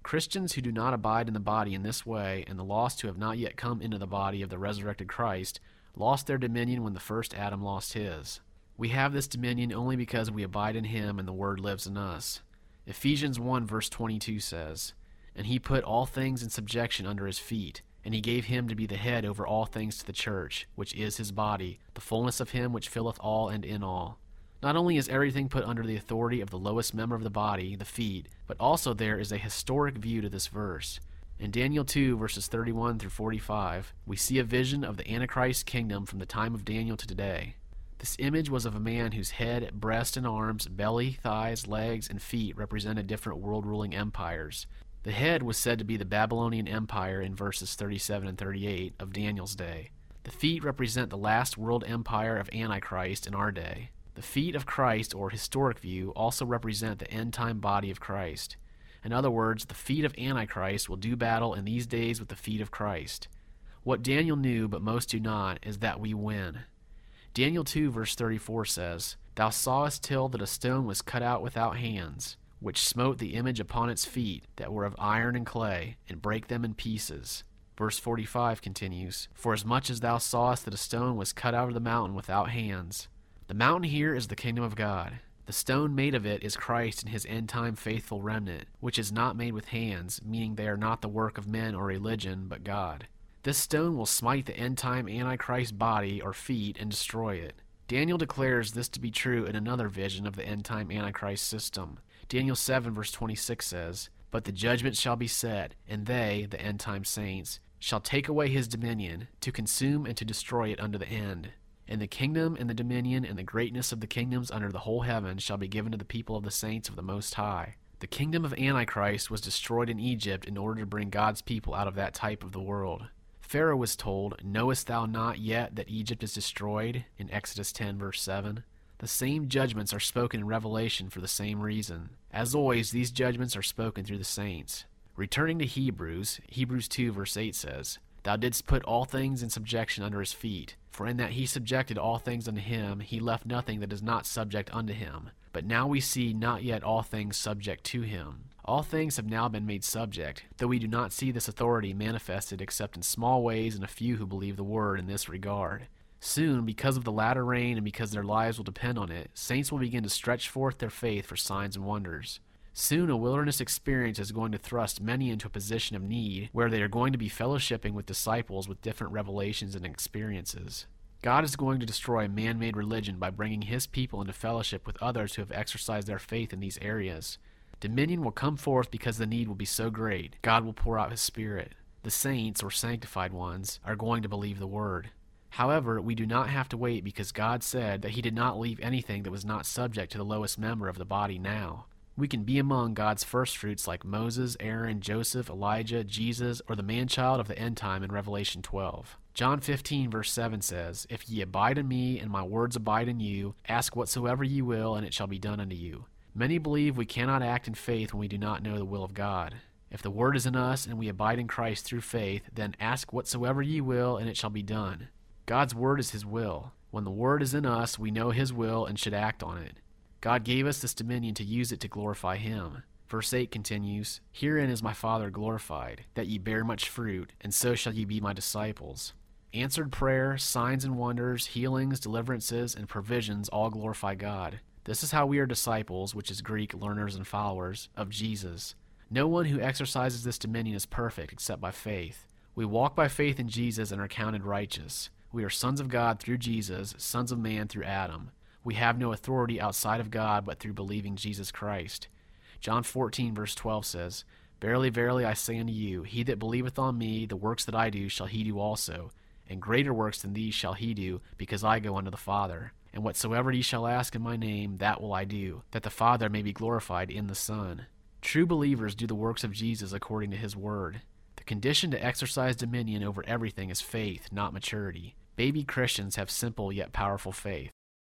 Christians who do not abide in the body in this way, and the lost who have not yet come into the body of the resurrected Christ, lost their dominion when the first Adam lost his. We have this dominion only because we abide in him and the word lives in us. Ephesians one verse twenty-two says, "And he put all things in subjection under his feet, and he gave him to be the head over all things to the church, which is his body, the fullness of him which filleth all and in all." Not only is everything put under the authority of the lowest member of the body, the feet, but also there is a historic view to this verse. In Daniel two, verses thirty-one through forty-five, we see a vision of the Antichrist kingdom from the time of Daniel to today. This image was of a man whose head, breast, and arms, belly, thighs, legs, and feet represented different world-ruling empires. The head was said to be the Babylonian Empire in verses thirty-seven and thirty-eight of Daniel's day. The feet represent the last world empire of Antichrist in our day. The feet of Christ, or historic view, also represent the end-time body of Christ. In other words, the feet of Antichrist will do battle in these days with the feet of Christ. What Daniel knew, but most do not, is that we win. Daniel two verse thirty-four says, "Thou sawest till that a stone was cut out without hands, which smote the image upon its feet, that were of iron and clay, and brake them in pieces." Verse forty-five continues, "Forasmuch as thou sawest that a stone was cut out of the mountain without hands." The mountain here is the kingdom of God. The stone made of it is Christ and his end-time faithful remnant, which is not made with hands, meaning they are not the work of men or religion, but God. This stone will smite the end-time Antichrist body or feet and destroy it. Daniel declares this to be true in another vision of the end-time Antichrist system. Daniel seven verse twenty-six says, "But the judgment shall be set, and they, the end-time saints, shall take away his dominion, to consume and to destroy it unto the end. And the kingdom and the dominion and the greatness of the kingdoms under the whole heaven shall be given to the people of the saints of the Most High." The kingdom of Antichrist was destroyed in Egypt in order to bring God's people out of that type of the world. Pharaoh was told, "Knowest thou not yet that Egypt is destroyed?" in Exodus ten verse seven. The same judgments are spoken in Revelation for the same reason. As always, these judgments are spoken through the saints. Returning to Hebrews, Hebrews two verse eight says, "Thou didst put all things in subjection under his feet. For in that he subjected all things unto him, he left nothing that is not subject unto him. But now we see not yet all things subject to him." All things have now been made subject, though we do not see this authority manifested except in small ways in a few who believe the word in this regard. Soon, because of the latter rain and because their lives will depend on it, saints will begin to stretch forth their faith for signs and wonders. Soon a wilderness experience is going to thrust many into a position of need where they are going to be fellowshipping with disciples with different revelations and experiences. God is going to destroy man-made religion by bringing his people into fellowship with others who have exercised their faith in these areas. Dominion will come forth because the need will be so great. God will pour out his Spirit. The saints, or sanctified ones, are going to believe the word. However, we do not have to wait because God said that he did not leave anything that was not subject to the lowest member of the body now. We can be among God's firstfruits like Moses, Aaron, Joseph, Elijah, Jesus, or the man-child of the end time in Revelation twelve. John fifteen verse seven says, "If ye abide in me, and my words abide in you, ask whatsoever ye will, and it shall be done unto you." Many believe we cannot act in faith when we do not know the will of God. If the word is in us, and we abide in Christ through faith, then ask whatsoever ye will, and it shall be done. God's word is his will. When the word is in us, we know his will and should act on it. God gave us this dominion to use it to glorify him. Verse eight continues, "Herein is my Father glorified, that ye bear much fruit, and so shall ye be my disciples." Answered prayer, signs and wonders, healings, deliverances, and provisions all glorify God. This is how we are disciples, which is Greek, learners and followers, of Jesus. No one who exercises this dominion is perfect except by faith. We walk by faith in Jesus and are counted righteous. We are sons of God through Jesus, sons of man through Adam. We have no authority outside of God but through believing Jesus Christ. John fourteen verse twelve says, "Verily, verily, I say unto you, he that believeth on me, the works that I do shall he do also, and greater works than these shall he do, because I go unto the Father. And whatsoever ye shall ask in my name, that will I do, that the Father may be glorified in the Son." True believers do the works of Jesus according to his word. The condition to exercise dominion over everything is faith, not maturity. Baby Christians have simple yet powerful faith.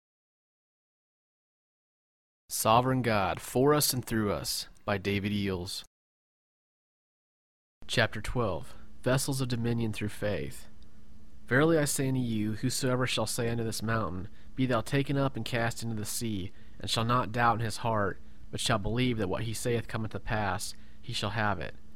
Sovereign God, For Us and Through Us, by David Eels. Chapter twelve. Vessels of Dominion Through Faith. Verily I say unto you, whosoever shall say unto this mountain, Be thou taken up and cast into the sea, and shall not doubt in his heart, but shall believe that what he saith cometh to pass, he shall have it.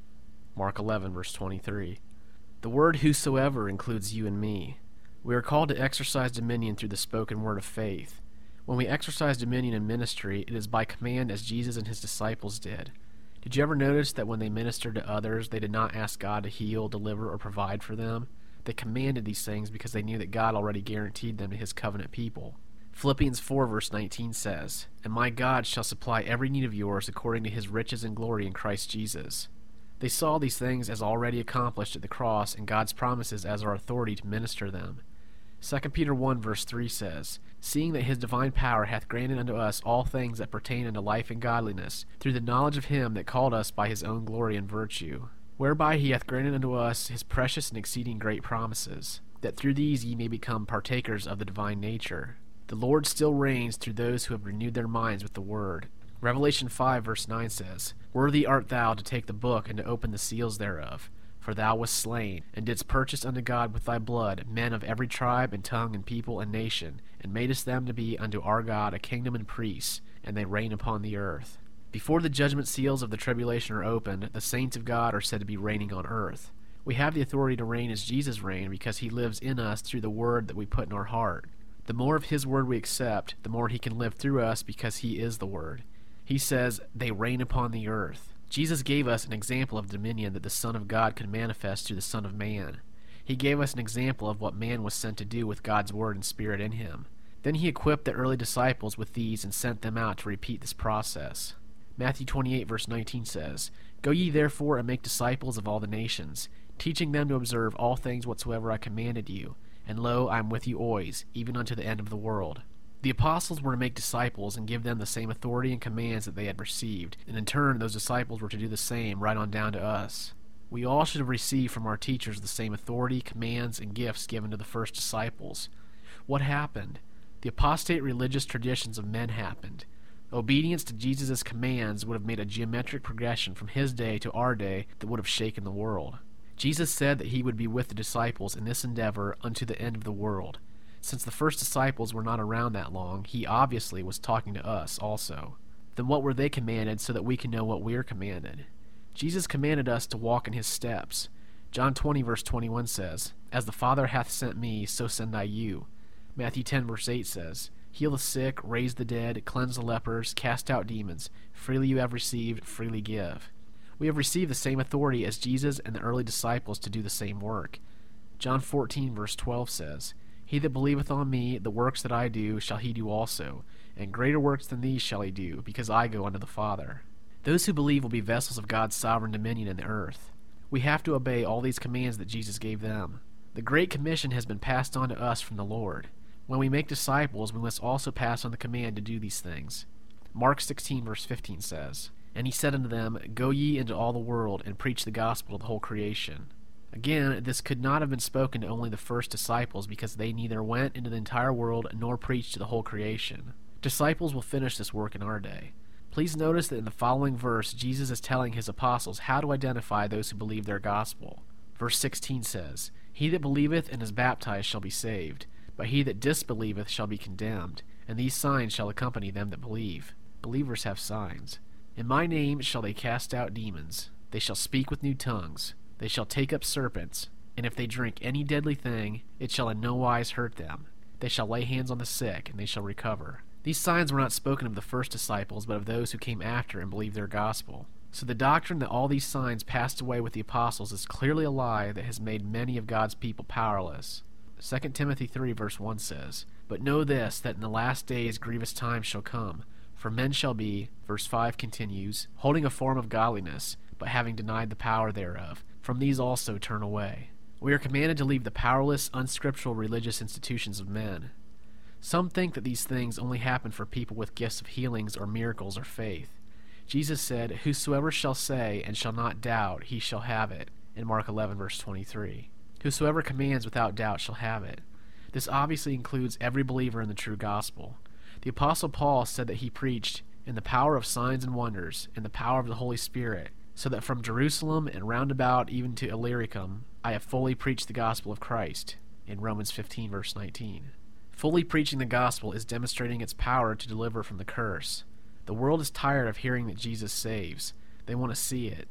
Mark eleven, verse twenty-three. The word whosoever includes you and me. We are called to exercise dominion through the spoken word of faith. When we exercise dominion in ministry, it is by command as Jesus and his disciples did. Did you ever notice that when they ministered to others, they did not ask God to heal, deliver, or provide for them? They commanded these things because they knew that God already guaranteed them to his covenant people. Philippians four verse nineteen says, "And my God shall supply every need of yours according to his riches and glory in Christ Jesus." They saw these things as already accomplished at the cross and God's promises as our authority to minister them. Second Peter one verse three says, "Seeing that his divine power hath granted unto us all things that pertain unto life and godliness, through the knowledge of him that called us by his own glory and virtue, whereby he hath granted unto us his precious and exceeding great promises, that through these ye may become partakers of the divine nature. The Lord still reigns through those who have renewed their minds with the word." Revelation five verse nine says, "Worthy art thou to take the book and to open the seals thereof. For thou wast slain, and didst purchase unto God with thy blood men of every tribe and tongue and people and nation, and madest them to be unto our God a kingdom and priests, and they reign upon the earth." Before the judgment seals of the tribulation are opened, the saints of God are said to be reigning on earth. We have the authority to reign as Jesus reigned because he lives in us through the word that we put in our heart. The more of his word we accept, the more he can live through us because he is the word. He says, "They reign upon the earth." Jesus gave us an example of dominion that the Son of God could manifest through the Son of Man. He gave us an example of what man was sent to do with God's word and spirit in him. Then he equipped the early disciples with these and sent them out to repeat this process. Matthew twenty-eight verse nineteen says, "Go ye therefore and make disciples of all the nations, teaching them to observe all things whatsoever I commanded you. And lo, I am with you always, even unto the end of the world." The apostles were to make disciples and give them the same authority and commands that they had received, and in turn those disciples were to do the same right on down to us. We all should have received from our teachers the same authority, commands, and gifts given to the first disciples. What happened? The apostate religious traditions of men happened. Obedience to Jesus' commands would have made a geometric progression from his day to our day that would have shaken the world. Jesus said that he would be with the disciples in this endeavor unto the end of the world. Since the first disciples were not around that long, he obviously was talking to us also. Then what were they commanded so that we can know what we're commanded? Jesus commanded us to walk in his steps. John twenty verse twenty-one says, "As the Father hath sent me, so send I you." Matthew ten verse eight says, "Heal the sick, raise the dead, cleanse the lepers, cast out demons. Freely you have received, freely give." We have received the same authority as Jesus and the early disciples to do the same work. John fourteen verse twelve says, "He that believeth on me, the works that I do shall he do also, and greater works than these shall he do, because I go unto the Father." Those who believe will be vessels of God's sovereign dominion in the earth. We have to obey all these commands that Jesus gave them. The Great Commission has been passed on to us from the Lord. When we make disciples, we must also pass on the command to do these things. Mark sixteen verse fifteen says, "And he said unto them, Go ye into all the world, and preach the gospel to the whole creation." Again, this could not have been spoken to only the first disciples because they neither went into the entire world nor preached to the whole creation. Disciples will finish this work in our day. Please notice that in the following verse, Jesus is telling his apostles how to identify those who believe their gospel. Verse sixteen says, "He that believeth and is baptized shall be saved, but he that disbelieveth shall be condemned, and these signs shall accompany them that believe." Believers have signs. "In my name shall they cast out demons. They shall speak with new tongues. They shall take up serpents, and if they drink any deadly thing, it shall in no wise hurt them. They shall lay hands on the sick, and they shall recover." These signs were not spoken of the first disciples, but of those who came after and believed their gospel. So the doctrine that all these signs passed away with the apostles is clearly a lie that has made many of God's people powerless. Second Timothy three verse one says, "But know this, that in the last days grievous times shall come. For men shall be," verse five continues, "holding a form of godliness, but having denied the power thereof. From these also turn away." We are commanded to leave the powerless, unscriptural religious institutions of men. Some think that these things only happen for people with gifts of healings or miracles or faith. Jesus said, "Whosoever shall say and shall not doubt, he shall have it," in Mark eleven verse twenty-three. Whosoever commands without doubt shall have it. This obviously includes every believer in the true gospel. The Apostle Paul said that he preached in the power of signs and wonders, in the power of the Holy Spirit, so that from Jerusalem and round about even to Illyricum, I have fully preached the gospel of Christ, in Romans fifteen verse nineteen. Fully preaching the gospel is demonstrating its power to deliver from the curse. The world is tired of hearing that Jesus saves. They want to see it.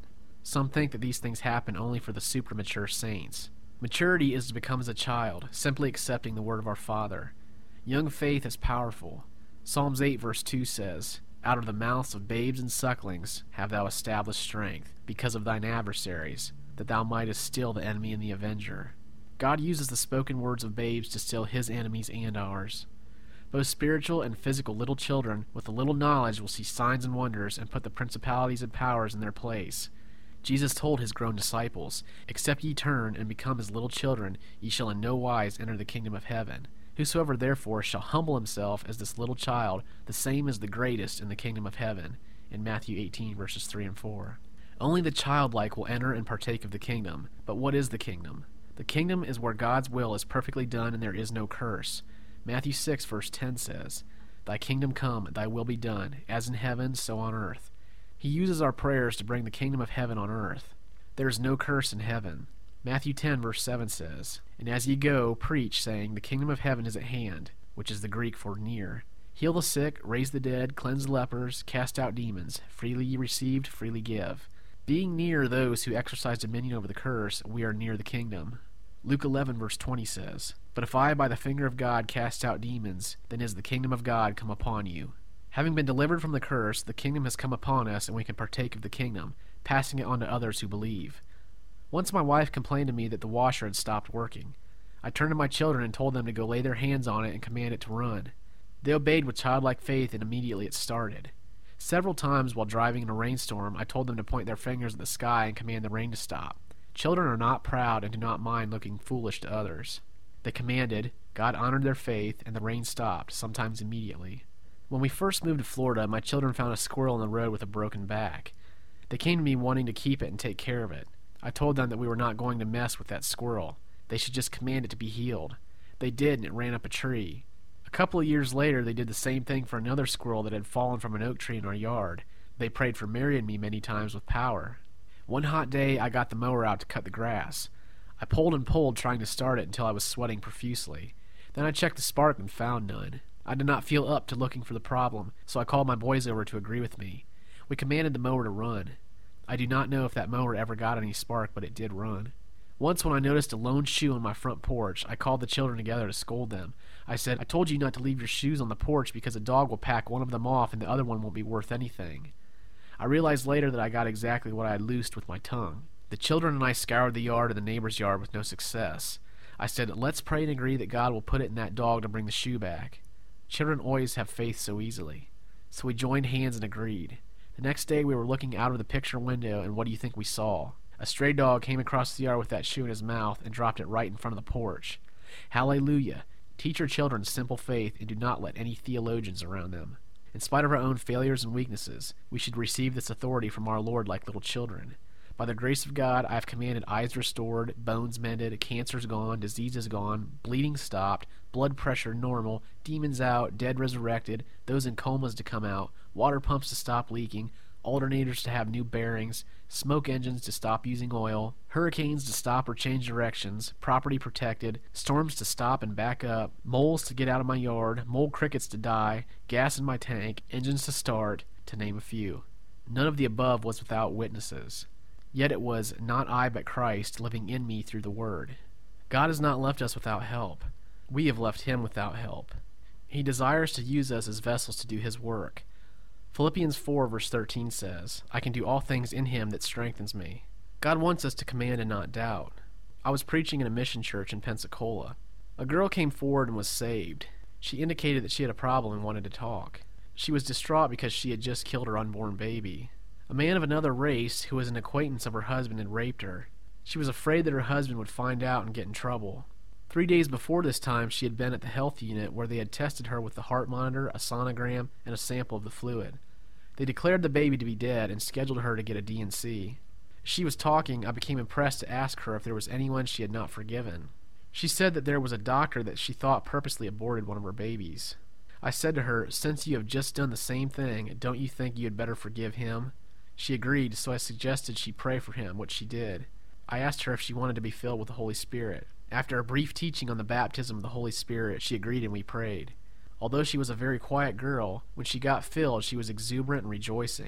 Some think that these things happen only for the supermature saints. Maturity is to become as a child, simply accepting the word of our Father. Young faith is powerful. Psalms eight verse two says, "Out of the mouths of babes and sucklings have thou established strength, because of thine adversaries, that thou mightest still the enemy and the avenger." God uses the spoken words of babes to still his enemies and ours. Both spiritual and physical little children with a little knowledge will see signs and wonders and put the principalities and powers in their place. Jesus told his grown disciples, "Except ye turn and become as little children, ye shall in no wise enter the kingdom of heaven. Whosoever therefore shall humble himself as this little child, the same is the greatest in the kingdom of heaven," in Matthew eighteen verses three and four. Only the childlike will enter and partake of the kingdom. But what is the kingdom? The kingdom is where God's will is perfectly done and there is no curse. Matthew six verse ten says, "Thy kingdom come, thy will be done, as in heaven, so on earth." He uses our prayers to bring the kingdom of heaven on earth. There is no curse in heaven. Matthew ten verse seven says, "And as ye go, preach, saying, the kingdom of heaven is at hand," which is the Greek for near. "Heal the sick, raise the dead, cleanse the lepers, cast out demons. Freely ye received, freely give." Being near those who exercise dominion over the curse, we are near the kingdom. Luke eleven verse twenty says, "But if I by the finger of God cast out demons, then is the kingdom of God come upon you." Having been delivered from the curse, the kingdom has come upon us, and we can partake of the kingdom, passing it on to others who believe. Once my wife complained to me that the washer had stopped working. I turned to my children and told them to go lay their hands on it and command it to run. They obeyed with childlike faith, and immediately it started. Several times while driving in a rainstorm, I told them to point their fingers at the sky and command the rain to stop. Children are not proud and do not mind looking foolish to others. They commanded, God honored their faith, and the rain stopped, sometimes immediately. When we first moved to Florida, my children found a squirrel on the road with a broken back. They came to me wanting to keep it and take care of it. I told them that we were not going to mess with that squirrel. They should just command it to be healed. They did, and it ran up a tree. A couple of years later, they did the same thing for another squirrel that had fallen from an oak tree in our yard. They prayed for Mary and me many times with power. One hot day, I got the mower out to cut the grass. I pulled and pulled, trying to start it until I was sweating profusely. Then I checked the spark and found none. I did not feel up to looking for the problem, so I called my boys over to agree with me. We commanded the mower to run. I do not know if that mower ever got any spark, but it did run. Once when I noticed a lone shoe on my front porch, I called the children together to scold them. I said, "I told you not to leave your shoes on the porch because a dog will pack one of them off and the other one won't be worth anything." I realized later that I got exactly what I had loosed with my tongue. The children and I scoured the yard and the neighbor's yard with no success. I said, "Let's pray and agree that God will put it in that dog to bring the shoe back." Children always have faith so easily. So we joined hands and agreed. The next day we were looking out of the picture window, and what do you think we saw? A stray dog came across the yard with that shoe in his mouth and dropped it right in front of the porch. Hallelujah! Teach your children simple faith and do not let any theologians around them. In spite of our own failures and weaknesses, we should receive this authority from our Lord like little children. By the grace of God, I have commanded eyes restored, bones mended, cancers gone, diseases gone, bleeding stopped, blood pressure normal, demons out, dead resurrected, those in comas to come out, water pumps to stop leaking, alternators to have new bearings, smoke engines to stop using oil, hurricanes to stop or change directions, property protected, storms to stop and back up, moles to get out of my yard, mole crickets to die, gas in my tank, engines to start, to name a few. None of the above was without witnesses. Yet it was not I but Christ living in me through the Word. God has not left us without help. We have left Him without help. He desires to use us as vessels to do His work. Philippians four verse thirteen says, "I can do all things in Him that strengthens me." God wants us to command and not doubt. I was preaching in a mission church in Pensacola. A girl came forward and was saved. She indicated that she had a problem and wanted to talk. She was distraught because she had just killed her unborn baby. A man of another race, who was an acquaintance of her husband, had raped her. She was afraid that her husband would find out and get in trouble. Three days before this time, she had been at the health unit where they had tested her with the heart monitor, a sonogram, and a sample of the fluid. They declared the baby to be dead and scheduled her to get a D and C. As she was talking, I became impressed to ask her if there was anyone she had not forgiven. She said that there was a doctor that she thought purposely aborted one of her babies. I said to her, "Since you have just done the same thing, don't you think you had better forgive him?" She agreed, so I suggested she pray for him, which she did. I asked her if she wanted to be filled with the Holy Spirit. After a brief teaching on the baptism of the Holy Spirit, she agreed and we prayed. Although she was a very quiet girl, when she got filled, she was exuberant and rejoicing.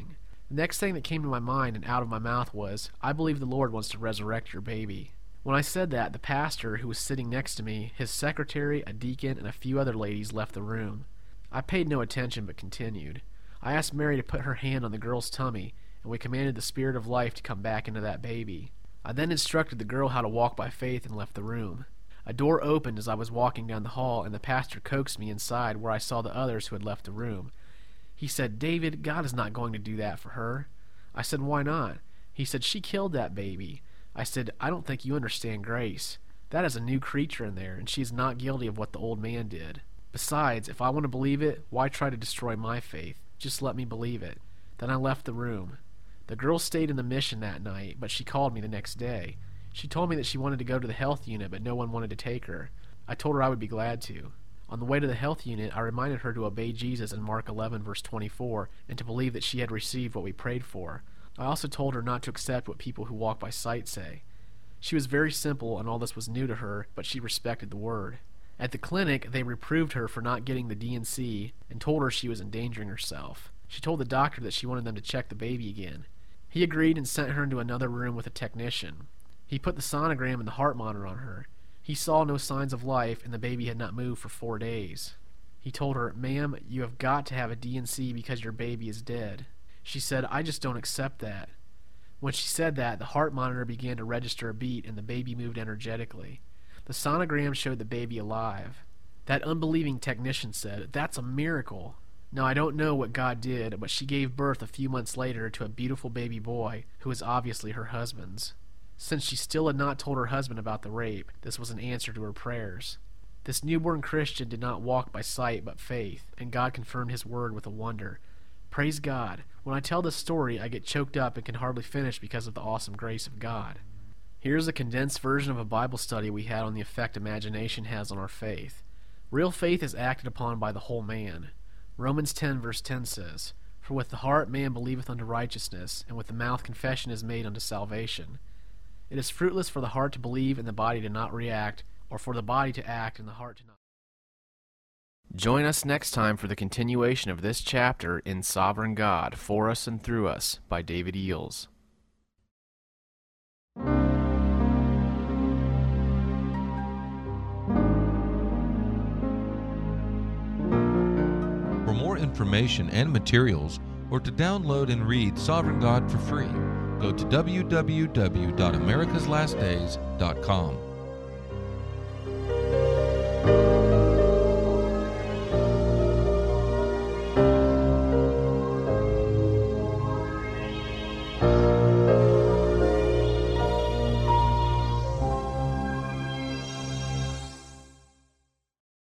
The next thing that came to my mind and out of my mouth was, I believe the Lord wants to resurrect your baby. When I said that, the pastor who was sitting next to me, his secretary, a deacon, and a few other ladies left the room. I paid no attention but continued. I asked Mary to put her hand on the girl's tummy, and we commanded the spirit of life to come back into that baby. I then instructed the girl how to walk by faith and left the room. A door opened as I was walking down the hall, and the pastor coaxed me inside where I saw the others who had left the room. He said, David, God is not going to do that for her. I said, why not? He said, she killed that baby. I said, I don't think you understand grace. That is a new creature in there, and she is not guilty of what the old man did. Besides, if I want to believe it, why try to destroy my faith? Just let me believe it. Then I left the room. The girl stayed in the mission that night, but she called me the next day. She told me that she wanted to go to the health unit, but no one wanted to take her. I told her I would be glad to. On the way to the health unit, I reminded her to obey Jesus in Mark eleven, verse twenty-four, and to believe that she had received what we prayed for. I also told her not to accept what people who walk by sight say. She was very simple, and all this was new to her, but she respected the word. At the clinic, they reproved her for not getting the D and C and told her she was endangering herself. She told the doctor that she wanted them to check the baby again. He agreed and sent her into another room with a technician. He put the sonogram and the heart monitor on her. He saw no signs of life, and the baby had not moved for four days. He told her, ma'am, you have got to have a D and C because your baby is dead. She said, I just don't accept that. When she said that, the heart monitor began to register a beat, and the baby moved energetically. The sonogram showed the baby alive. That unbelieving technician said, that's a miracle. Now, I don't know what God did, but she gave birth a few months later to a beautiful baby boy who was obviously her husband's. Since she still had not told her husband about the rape, this was an answer to her prayers. This newborn Christian did not walk by sight but faith, and God confirmed his word with a wonder. Praise God. When I tell this story, I get choked up and can hardly finish because of the awesome grace of God. Here's a condensed version of a Bible study we had on the effect imagination has on our faith. Real faith is acted upon by the whole man. Romans ten verse ten says, For with the heart man believeth unto righteousness, and with the mouth confession is made unto salvation. It is fruitless for the heart to believe and the body to not react, or for the body to act and the heart to not. Join us next time for the continuation of this chapter in Sovereign God, For Us and Through Us by David Eels. For more information and materials, or to download and read Sovereign God for free, go to w w w dot americas last days dot com.